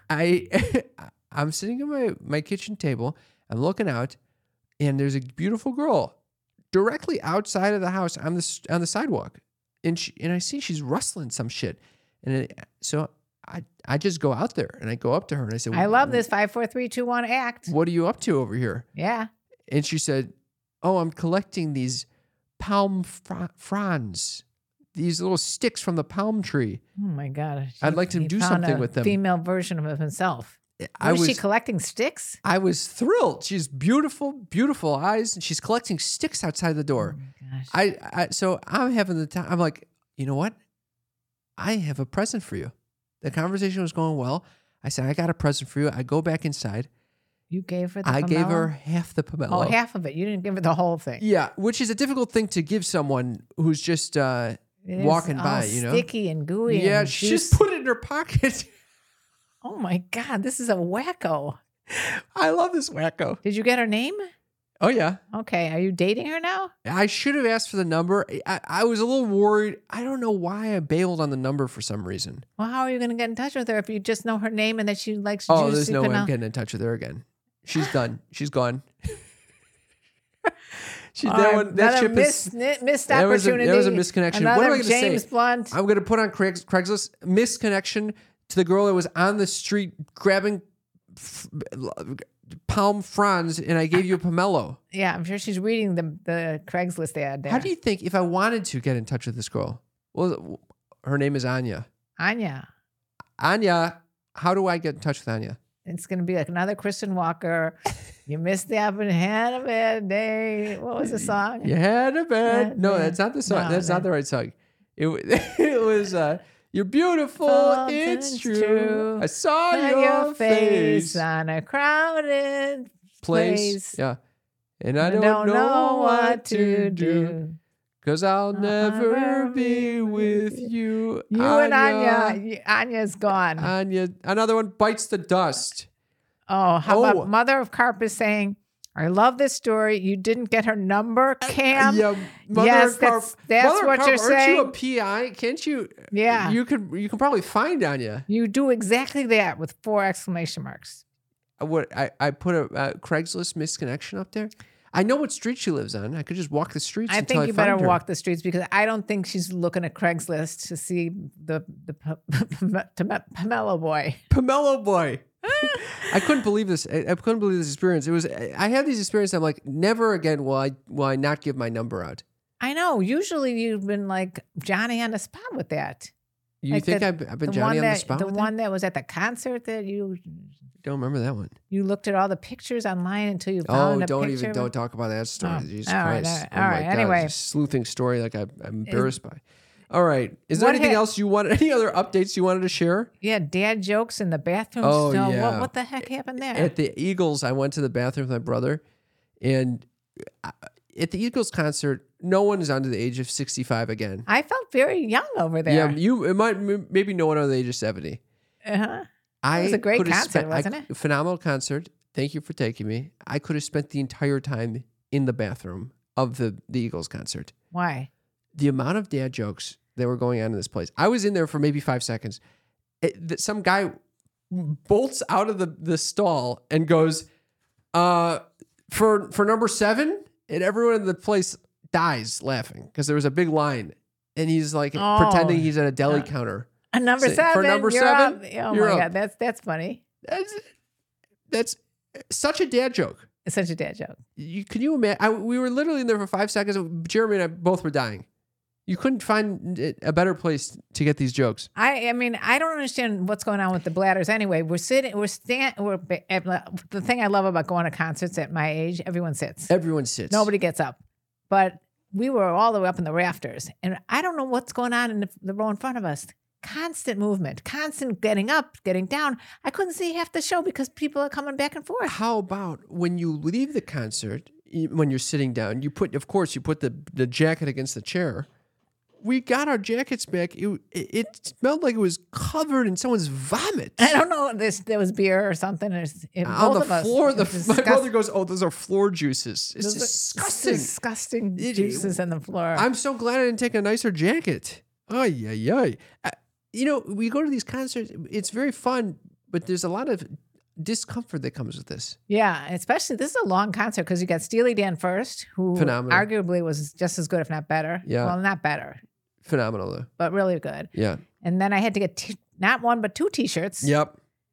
I I'm sitting at my, my kitchen table. I'm looking out, and there's a beautiful girl directly outside of the house on the on the sidewalk, and she, and I see she's rustling some shit, and it, so I I just go out there and I go up to her and I said, I love this five, four, three, two, one act. What are you up to over here? Yeah. And she said, "Oh, I'm collecting these palm fr- fronds, these little sticks from the palm tree. Oh my God. I'd like to He do found something a with them. Female version of himself. I Was, was she collecting sticks? I was thrilled. She's beautiful, beautiful eyes, and she's collecting sticks outside the door. Oh my gosh. I, I so I'm having the time. I'm like, you know what? I have a present for you. The conversation was going well. I said, I got a present for you. I go back inside. You gave her the I gave her pomelo? half the pomelo. Oh, half of it. You didn't give her the whole thing. Yeah, which is a difficult thing to give someone who's just uh, It is walking all by, you know? sticky and gooey. Yeah, and she juice. just put it in her pocket. Oh my God, this is a wacko. I love this wacko. Did you get her name? Oh, yeah. Okay, are you dating her now? I should have asked for the number. I, I was a little worried. I don't know why I bailed on the number for some reason. Well, how are you going to get in touch with her if you just know her name and that she likes Oh, juicy there's no way I'm vanilla? getting in touch with her again. She's done. She's gone. She, All that right, one, that another ship miss, is. ni- missed that was a- opportunity. that was a misconnection. What Another am I gonna say? James Blunt. I'm going to put on Craig's, Craigslist misconnection to the girl that was on the street grabbing f- palm fronds, and I gave you a pomelo. Yeah, I'm sure she's reading the the Craigslist ad there. How do you think if I wanted to get in touch with this girl? Well, her name is Anya. Anya? Anya, how do I get in touch with Anya? It's going to be like another Kristen Walker. You missed the opportunity. Had a bad day. What was the song? You had a bad. Had No, a- that's not the song. No, that's that- not the right song. It, wa- it was, uh, you're beautiful. Oh, It's it's true. true. I saw Put your, face. on a crowded Place. place. Yeah. And I I don't, know, what to do. Because I'll I'll never never be be with you. You and Anya. you- Anya's gone. Anya. Another one bites the dust. oh, how oh. about Mother of Carp is saying, I love this story. You didn't get her number, Cam. yeah, Mother yes, of Carp- that's, that's Mother of what Carp, you're aren't you a saying. P I? Can't you? Yeah. You could. You can probably find Anya. You do exactly that with four exclamation marks. What I, I put a uh, Craigslist misconnection up there. I know what street she lives on. I could just walk the streets. I until think I you better find her. walk the streets because I don't think she's looking at Craigslist to see the the Pomelo boy. Pomelo boy. I couldn't believe this. I, I couldn't believe this experience. It was. I had these experiences. I'm like, never again will I will I not give my number out. I know. Usually you've been like Johnny on the spot with that. You Like think the- I've, I've been the Johnny one on that, the spot? The with one that? that was at the concert that you Don't remember that one. you looked at all the pictures online until you Oh, found a don't picture. even don't talk about that story. Oh, Jesus all right, Christ! all right, oh all my right. God, Anyway. it's a sleuthing story like I, I'm embarrassed by. All right. Is there What anything hap- else you want? Any other updates you wanted to share? Yeah, dad jokes in the bathroom. Oh, so yeah. What, what the heck happened there? At the Eagles, I went to the bathroom with my brother, and I- at the Eagles concert, no one is under the age of sixty-five again. I felt very young over there. Yeah, you it might maybe no one under the age of seventy. uh-huh. I was a great could have concert, spent- I- wasn't it? Phenomenal concert. Thank you for taking me. I could have spent the entire time in the bathroom of the, the Eagles concert. Why? The amount of dad jokes that were going on in this place. I was in there for maybe five seconds. It, that some guy bolts out of the, the stall and goes, uh, for for number seven, and everyone in the place dies laughing because there was a big line, and he's like Oh. pretending he's at a deli Uh, counter. A number Say, seven. for number you're seven, up. Oh you're my up. god, that's that's funny. That's that's such a dad joke. It's such a dad joke. You, can you imagine? I, we were literally in there for five seconds. Jeremy and I both were dying. You couldn't find a better place to get these jokes. I I mean I don't understand what's going on with the bladders. Anyway, we're sitting. We're stand. We're the thing I love about going to concerts at my age. Everyone sits. Everyone sits. Nobody gets up. But we were all the way up in the rafters, and I don't know what's going on in the, the row in front of us. Constant movement, constant getting up, getting down. I couldn't see half the show because people are coming back and forth. How about when you leave the concert, y- when you're sitting down, you put, of course, you put the, the jacket against the chair. We got our jackets back. It, it, it smelled like it was covered in someone's vomit. I don't know. This there was beer or something. There's, it, On both the of us. floor, It the, was my disgust- brother goes, "Oh, those are floor juices. It's those are disgusting." Disgusting It- juices on the floor. I'm so glad I didn't take a nicer jacket. Oh yeah, yeah. You know, we go to these concerts. It's very fun, but there's a lot of discomfort that comes with this. yeah, especially this is a long concert because you got Steely Dan first, who Phenomenal. arguably was just as good, if not better. Yeah. Well, not better, Phenomenal though. but really good. Yeah. And then I had to get t- not one but two T-shirts. Yep.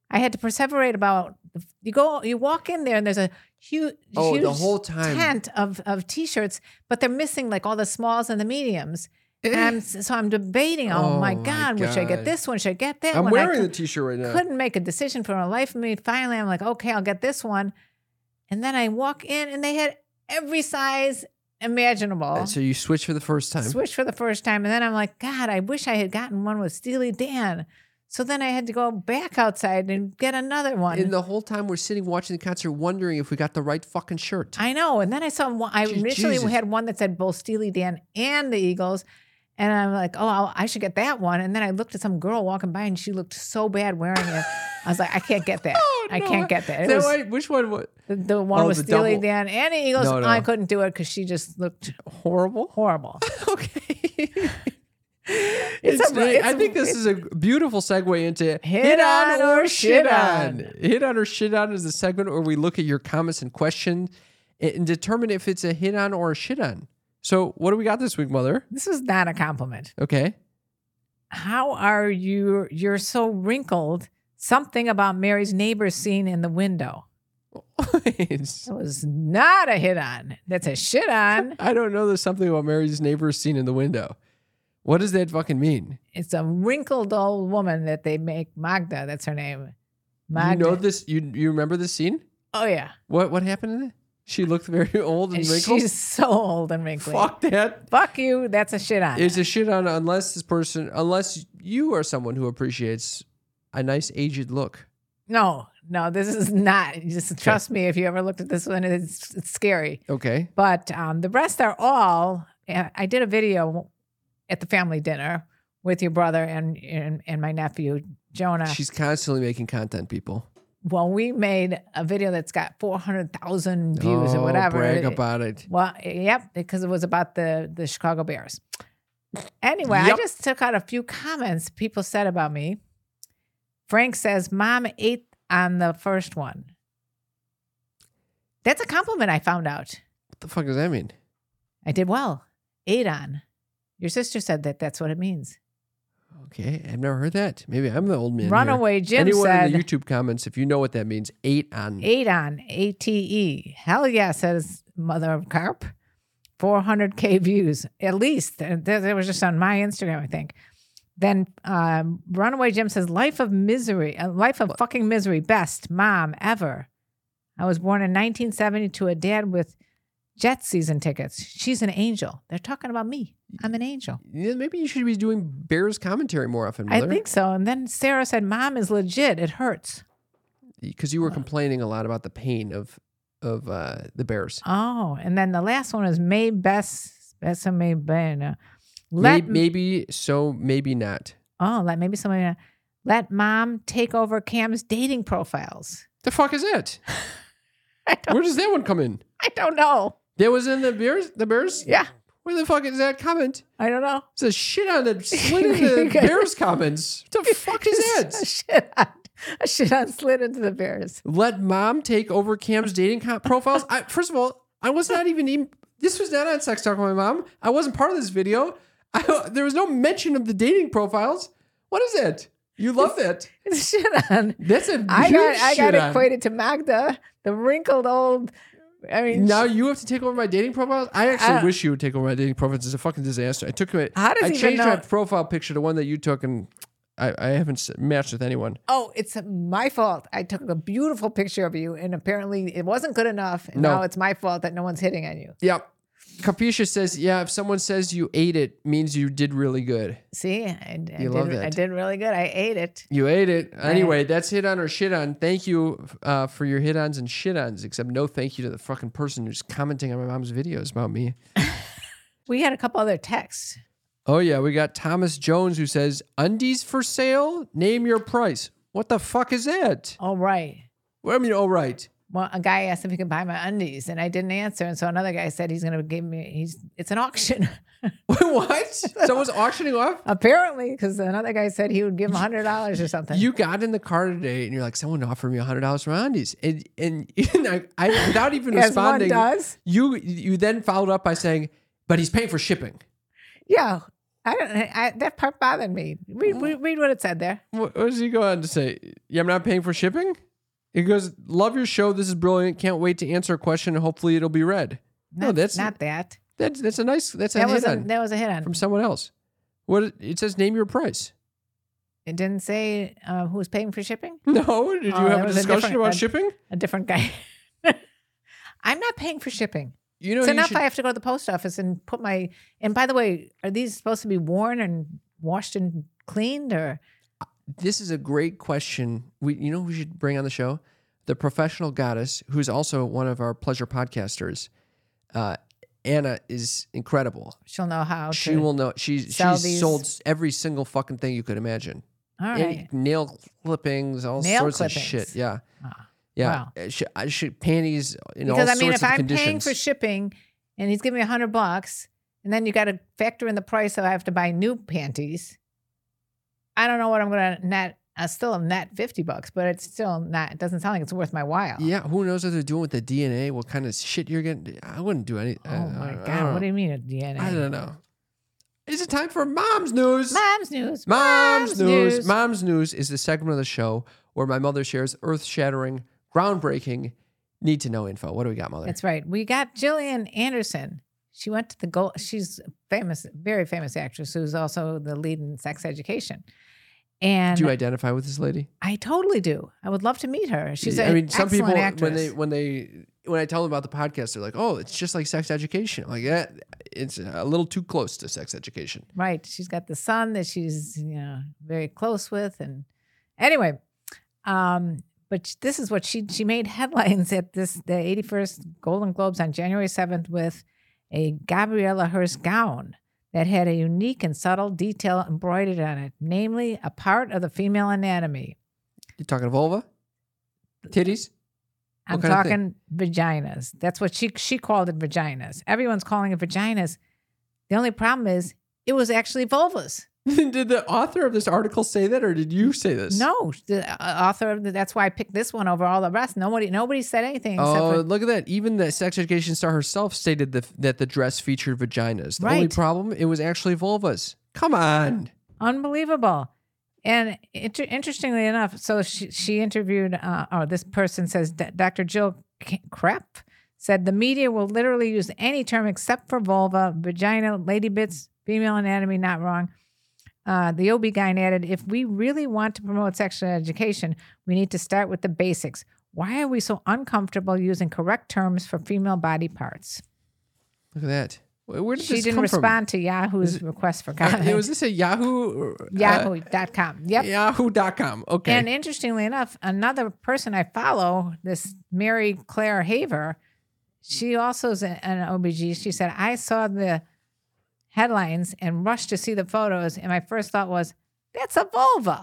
I had to perseverate about. You go, you walk in there, and there's a huge, Oh, huge the whole time. tent of of t-shirts, but they're missing like all the smalls and the mediums. And I'm, so I'm debating. Oh, Oh, my my God, which should I God. get this one? Should I get that I'm one? I wearing cou- the t-shirt right now. couldn't make a decision for my life of me. Finally, I'm like, okay, I'll get this one. And then I walk in, and they had every size imaginable. And so you switch for the first time. Switch for the first time. And then I'm like, God, I wish I had gotten one with Steely Dan. So then I had to go back outside and get another one. And the whole time we're sitting watching the concert, wondering if we got the right fucking shirt. I know. And then I saw one. I Je- initially Jesus. had one that said both Steely Dan and the Eagles. And I'm like, oh, I'll, I should get that one. And then I looked at some girl walking by, and she looked so bad wearing it. I was like, I can't get that. Oh, I no. can't get that. It Is that was why- which one? What? the, the one Oh, with the Steely double- Dan and the Eagles. No, no. I couldn't do it because she just looked Horrible. horrible. Okay. It's It's a- great. it's I a- think this is a beautiful segue into Hit on or shit on. Hit on or shit on is the segment where we look at your comments and questions and determine if it's a hit on or a shit on. So, what do we got this week, Mother? This was not a compliment. Okay. How are you? You're so wrinkled. Something about Mary's neighbor scene in the window. It's- It was not a hit on. That's a shit on. I don't know. There's something about Mary's neighbor scene in the window. What does that fucking mean? It's a wrinkled old woman that they make. Magda, that's her name. Magda. You know this? You you remember this scene? Oh, yeah. What what happened in it? She looked very old and And wrinkled. she's so old and wrinkly. Fuck that. Fuck you. That's a shit on. It's a shit on unless this person, unless you are someone who appreciates a nice aged look. no, no, this is not. Just trust me. If you ever looked at this one, it's, it's scary. Okay. But um, the rest are all. I did a video at the family dinner with your brother and and, and my nephew Jonah. She's constantly making content, people. Well, we made a video that's got four hundred thousand views or Oh, whatever. brag It- about it. Well, yep, because it was about the the Chicago Bears. Anyway, Yep. I just took out a few comments people said about me. Frank says, "Mom ate on the first one." That's a compliment I found out. What the fuck does that mean? I did well. Ate on. Your sister said that that's what it means. Okay, I've never heard that. Maybe I'm the old man. here. Runaway Jim Anyone said, in the YouTube comments, if you know what that means, eight on. Eight on, A T E. Hell yeah, says Mother of Carp. four hundred K views, at least. And That that was just on my Instagram, I think. Then um, Runaway Jim says, life of misery, a life of fucking misery, best mom ever. I was born in nineteen seventy to a dad with Jet season tickets. She's an angel. They're talking about me. I'm an angel. Yeah, maybe you should be doing Bears commentary more often, I Mother. think so. And then Sarah said, Mom is legit. It hurts. Because you were complaining a lot about the pain of of uh, the Bears. Oh, and then the last one is May Best. Best of May Ben. May- Let maybe so, maybe not. oh, let maybe somebody let mom take over Cam's dating profiles. The fuck is that? I don't, Where does that one come in? I don't know. That was in the Bears. The Bears. Yeah, Where the fuck is that comment? I don't know. It's a shit on the slid into the Bears comments. What the fuck is a that? shit on, a shit on slid into the Bears. Let mom take over Cam's dating co- profiles. I, first of all, I was not even even. This was not on Sex Talk with My Mom. I wasn't part of this video. I, there was no mention of the dating profiles. What is that? You love that? It's a shit on. That's a I huge got I got shit on. equated to Magda, the wrinkled old. I mean, Now you have to take over my dating profiles. I actually don't- wish you would take over my dating profiles. It's a fucking disaster. I took it. How does I he even changed my know- profile picture to one that you took, and I, I haven't s- matched with anyone. oh, it's my fault. I took a beautiful picture of you, and apparently it wasn't good enough. And No. now it's my fault that no one's hitting on you. Yep. Capisha says, yeah, if someone says you ate it, means you did really good. See, I, I, You did, love that. I did really good. I ate it. You ate it. Anyway, that's hit on or shit on. Thank you uh, for your hit ons and shit ons, except no thank you to the fucking person who's commenting on my mom's videos about me. We had a couple other texts. Oh, yeah. We got Thomas Jones who says, undies for sale? Name your price. What the fuck is that? All right. Well, I mean, all right. Well, a guy asked if he could buy my undies, and I didn't answer. And so another guy said he's going to give me. He's. It's an auction, What? Someone's auctioning off? apparently, because another guy said he would give him a hundred dollars or something. You got in the car today and you're like, someone offered me one hundred dollars for undies. And, and, and I, I, without even As one responding, does. you you then followed up by saying, but he's paying for shipping. Yeah. I don't. I, that part bothered me. Read, read, read what it said there. What, what does he go on to say? Yeah, I'm not paying for shipping? He goes, love your show. This is brilliant. Can't wait to answer a question and hopefully it'll be read. No, that's not that. That's that's a nice. That's a That hit was a, on that was a hit on. from someone else. What it says? Name your price. It didn't say uh, who's paying for shipping. No, did you Oh, that have a was a discussion different- about a- shipping? A different guy. I'm not paying for shipping. You know, It's you enough should- I have to go to the post office and put my. And by the way, are these supposed to be worn and washed and cleaned, or? This is a great question. We, you know, who we should bring on the show, the professional goddess, who's also one of our pleasure podcasters. Uh, Anna is incredible. She'll know how. She to will know. She's sell she's these- sold every single fucking thing you could imagine. All Any- right. nail clippings, all Nail sorts clippings. of shit. Yeah, Ah, yeah. wow. Uh, She, I should, panties in Because all I mean, sorts if of I'm conditions. paying for shipping and he's giving me a hundred bucks, and then you got to factor in the price, so I have to buy new panties. I don't know what I'm going to net. I still net fifty bucks, but it's still not. It doesn't sound like it's worth my while. Yeah, who knows what they're doing with the D N A? What kind of shit you're getting? I wouldn't do any. Oh I- my I- I god! don't What do know. you mean a D N A? I don't know. Is it time for Mom's News? Mom's news. Mom's news. Mom's News is the segment of the show where my mother shares earth-shattering, groundbreaking, need-to-know info. What do we got, Mother? That's right. We got Gillian Anderson. She went to the gold. She's a famous, very famous actress who's also the lead in Sex Education. And Do you identify with this lady? I totally do. I would love to meet her. She's I an mean, some excellent people actress. when they when they when I tell them about the podcast, they're like, "Oh, it's just like Sex Education." I'm like, yeah, it's a little too close to Sex Education. Right. She's got the son that she's, you know, very close with. And anyway, um, but this is what she she made headlines at this the eighty-first Golden Globes on January seventh with a Gabriella Hearst gown that had a unique and subtle detail embroidered on it, namely a part of the female anatomy. You talking vulva, titties? What I'm kind of talking vaginas. That's what she she called it, vaginas. Everyone's calling it vaginas. The only problem is it was actually vulvas. Did the author of this article say that, or did you say this? No, the uh, author of the, that's why I picked this one over all the rest. Nobody nobody said anything except Oh, for look at that. Even the Sex Education star herself stated the, that the dress featured vaginas. The only Right. problem, it was actually vulvas. Come on. unbelievable. And inter- interestingly enough, so she she interviewed. Uh, oh, this person says D- Doctor Jill K- Krepp said the media will literally use any term except for vulva, vagina, lady bits, female anatomy. Not wrong. Uh, the O B G Y N added, if we really want to promote sexual education, we need to start with the basics. Why are we so uncomfortable using correct terms for female body parts? Look at that. Where where did She this didn't come respond to Yahoo's request for from? Uh, comment. was this a Yahoo? Uh, Yahoo dot com. Yep. Yahoo dot com. Okay. And interestingly enough, another person I follow, this Mary Claire Haver, she also is a- an O B G. She said, I saw the headlines and rushed to see the photos. And my first thought was, that's a vulva.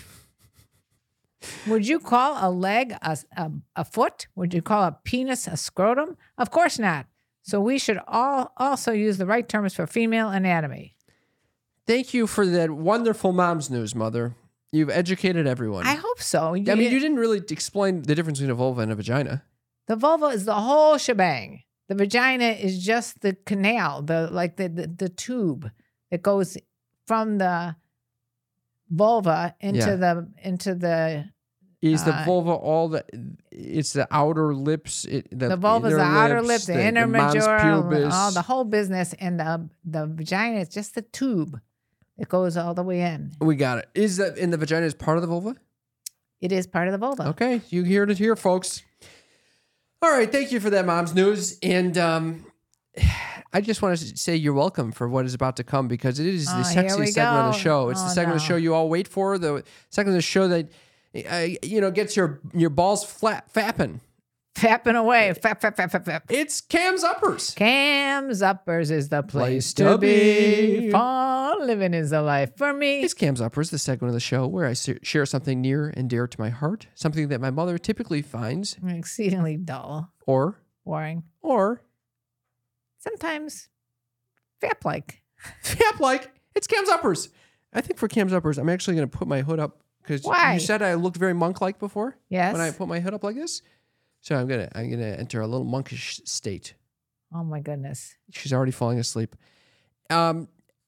Would you call a leg a, a, a foot? Would you call a penis a scrotum? Of course not. So we should all also use the right terms for female anatomy. Thank you for that wonderful Mom's News, Mother. You've educated everyone. I hope so. I mean, you didn't really explain the difference between a vulva and a vagina. The vulva is the whole shebang. The vagina is just the canal, the like the the, the tube that goes from the vulva into Yeah. the into the Is the Uh, vulva all the? It's the outer lips. It, the, the vulva is the inner outer lip, lips, the, inner mons majora, pubis. all the whole business, and the the vagina is just the tube that goes all the way in. We got it. Is that in the vagina is part of the vulva? It is part of the vulva. Okay, you heard it here, folks. All right, thank you for that, Mom's News, and um, I just want to say you're welcome for what is about to come because it is Oh, the here sexiest we segment of the go. show. It's the Oh, segment of the no. show you all wait for. The segment of the show that uh, you know gets your your balls flat fapping. Fapping away, fap fap fap fap fap. It's Cam's Uppers. Cam's Uppers is the place, Place to to be. be. Fun living is the life for me. It's Cam's Uppers, the segment of the show where I s- share something near and dear to my heart, something that my mother typically finds, Exceedingly dull, or boring. or Sometimes fap like. yep, like it's Cam's Uppers. I think for Cam's Uppers, I'm actually going to put my hood up because Why? you said I looked very monk-like before. Yes. When I put my hood up like this, so I'm gonna I'm gonna enter a little monkish state. Oh my goodness. She's already falling asleep. Um,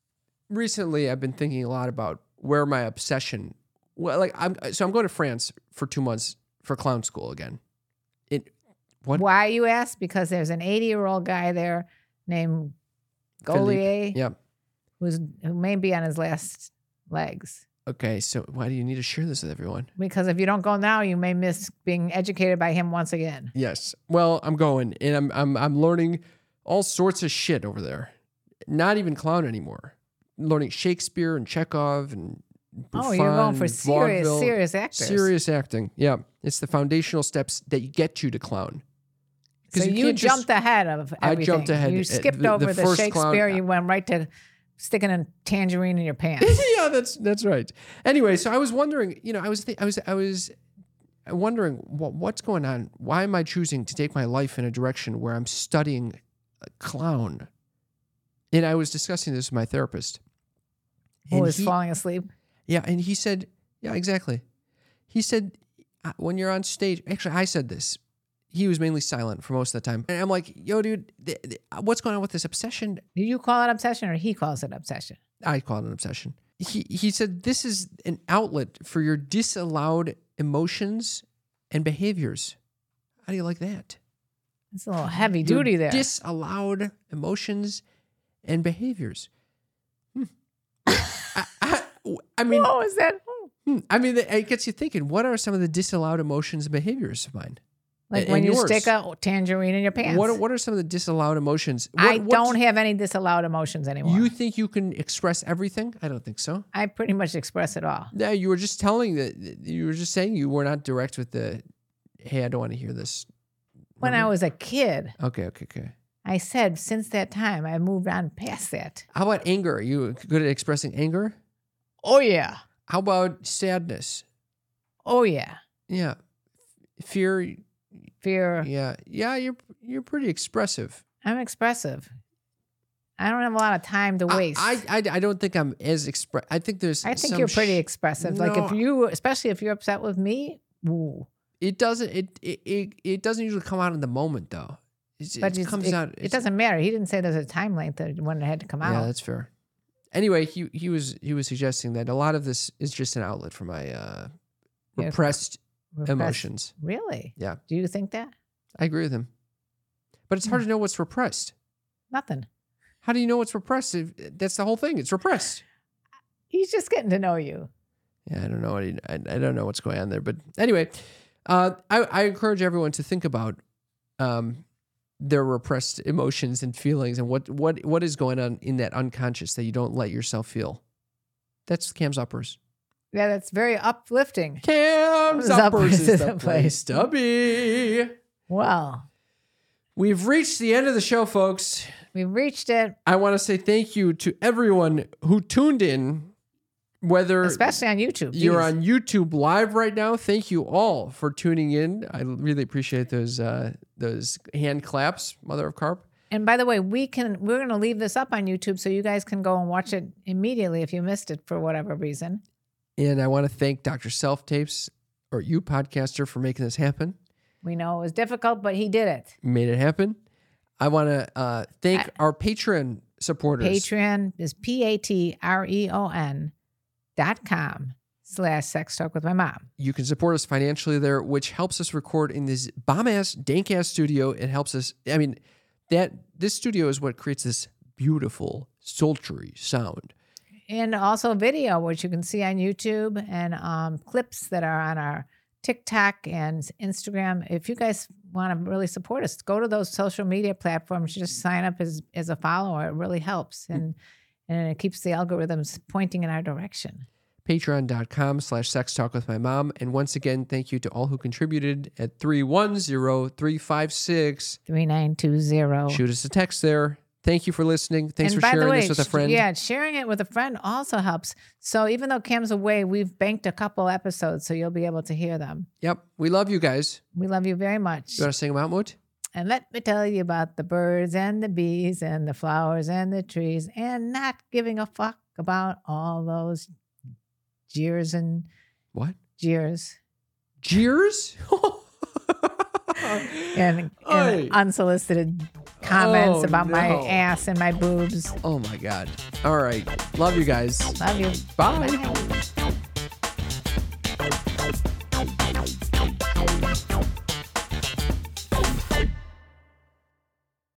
recently I've been thinking a lot about where my obsession. Well, like I'm so I'm going to France for two months for clown school again. It what? Why, you ask? Because there's an eighty-year-old guy there named Golier Yeah. who's who may be on his last legs. Okay, so why do you need to share this with everyone? Because if you don't go now, you may miss being educated by him once again. Yes. Well, I'm going, and I'm I'm I'm learning all sorts of shit over there. Not even clown anymore. Learning Shakespeare and Chekhov and Buffon, Oh, you're going for and serious, vaudeville. serious actors. Serious acting. Yeah, it's the foundational steps that you get you to clown. So you, can't just- jumped ahead of I everything. jumped ahead. You Uh, skipped the- the over the, first Shakespeare. clown- You went right to sticking a tangerine in your pants. Yeah, that's that's right. Anyway, so I was wondering, you know, I was th- I was I was wondering what, what's going on. Why am I choosing to take my life in a direction where I'm studying a clown? And I was discussing this with my therapist. Who And was he- falling asleep? Yeah, and he said, yeah, exactly. He said, uh, when you're on stage, actually, I said this. He was mainly silent for most of the time. And I'm like, yo, dude, th- th- what's going on with this obsession? Do you call it obsession or he calls it obsession? I call it an obsession. He he said this is an outlet for your disallowed emotions and behaviors. How do you like that? It's a little heavy Your duty there. Disallowed emotions and behaviors. Hmm. I, I, I mean, Oh, is that? oh. hmm, I mean, it gets you thinking. What are some of the disallowed emotions and behaviors of mine? Like And when you yours. stick a tangerine in your pants. What are, what are some of the disallowed emotions? What, I what don't do- have any disallowed emotions anymore. You think you can express everything? I don't think so. I pretty much express it all. No, you were just telling that you were just saying you were not direct with the. Hey, I don't want to hear this. When I was a kid, Okay, okay, okay. I said since that time I moved on past that. How about anger? Are you good at expressing anger? Oh yeah. How about sadness? Oh yeah. Yeah, fear. Fear. Yeah, yeah. You're you're pretty expressive. I'm expressive. I don't have a lot of time to I- waste. I, I I don't think I'm as express. I think there's. I think some you're pretty sh- expressive. Like if No. you, especially if you're upset with me, ooh. It doesn't. It, it it it doesn't usually come out in the moment though. It's, But it it's- comes it, out. it it's- doesn't matter. He didn't say there's a time length that when it had to come Yeah, out. that's fair. Anyway, he he was he was suggesting that a lot of this is just an outlet for my uh, Yeah, repressed Repressed- emotions. Really? Yeah, Do you think that? I agree with him. But it's Hmm. hard to know what's repressed. Nothing. How do you know what's repressed? If- That's the whole thing. It's repressed. He's just getting to know you. Yeah, I don't know. What he, I, I don't know what's going on there. But anyway, uh, I, I encourage everyone to think about um, their repressed emotions and feelings and what, what what is going on in that unconscious that you don't let yourself feel. That's Cam's Uppers. Yeah, that's very uplifting. Cam's Uppers Uppers is is the the place to be. Well, We've reached the end of the show, folks. we reached it, I want to say thank you to everyone who tuned in, whether especially on YouTube. you're Jeez. on YouTube live right now. Thank you all for tuning in. I really appreciate those uh, those hand claps, Mother of Carp. And by the way, we can we're going to leave this up on YouTube so you guys can go and watch it immediately if you missed it for whatever reason. And I want to thank Doctor Self Tapes, or you podcaster, for making this happen. We know it was difficult, but he did it. Made it happen. I want to uh, thank I- our Patreon supporters. Patreon is P A T R E O N dot com slash sex talk with my mom. You can support us financially there, which helps us record in this bomb ass, dank ass studio. It helps us. I mean, that this studio is what creates this beautiful, sultry sound. And also video, which you can see on YouTube, and um, clips that are on our TikTok and Instagram. If you guys want to really support us, go to those social media platforms. Just sign up as, as a follower. It really helps. And and it keeps the algorithms pointing in our direction. Patreon.com slash sex talk with my mom. And once again, thank you to all who contributed at three one zero, three five six. three nine two zero. Shoot us a text there. Thank you for listening. Thanks and for by sharing the way, this with a sh- friend. Yeah, sharing it with a friend also helps. So even though Cam's away, we've banked a couple episodes, so you'll be able to hear them. Yep. We love you guys. We love you very much. You want to sing them out, Moot? And let me tell you about the birds and the bees and the flowers and the trees and not giving a fuck about all those jeers and What? jeers Jeers? and, Oy. and unsolicited comments Oh, about my no. ass and my boobs. Oh my God. All right. Love you guys. Love you. Bye. Bye.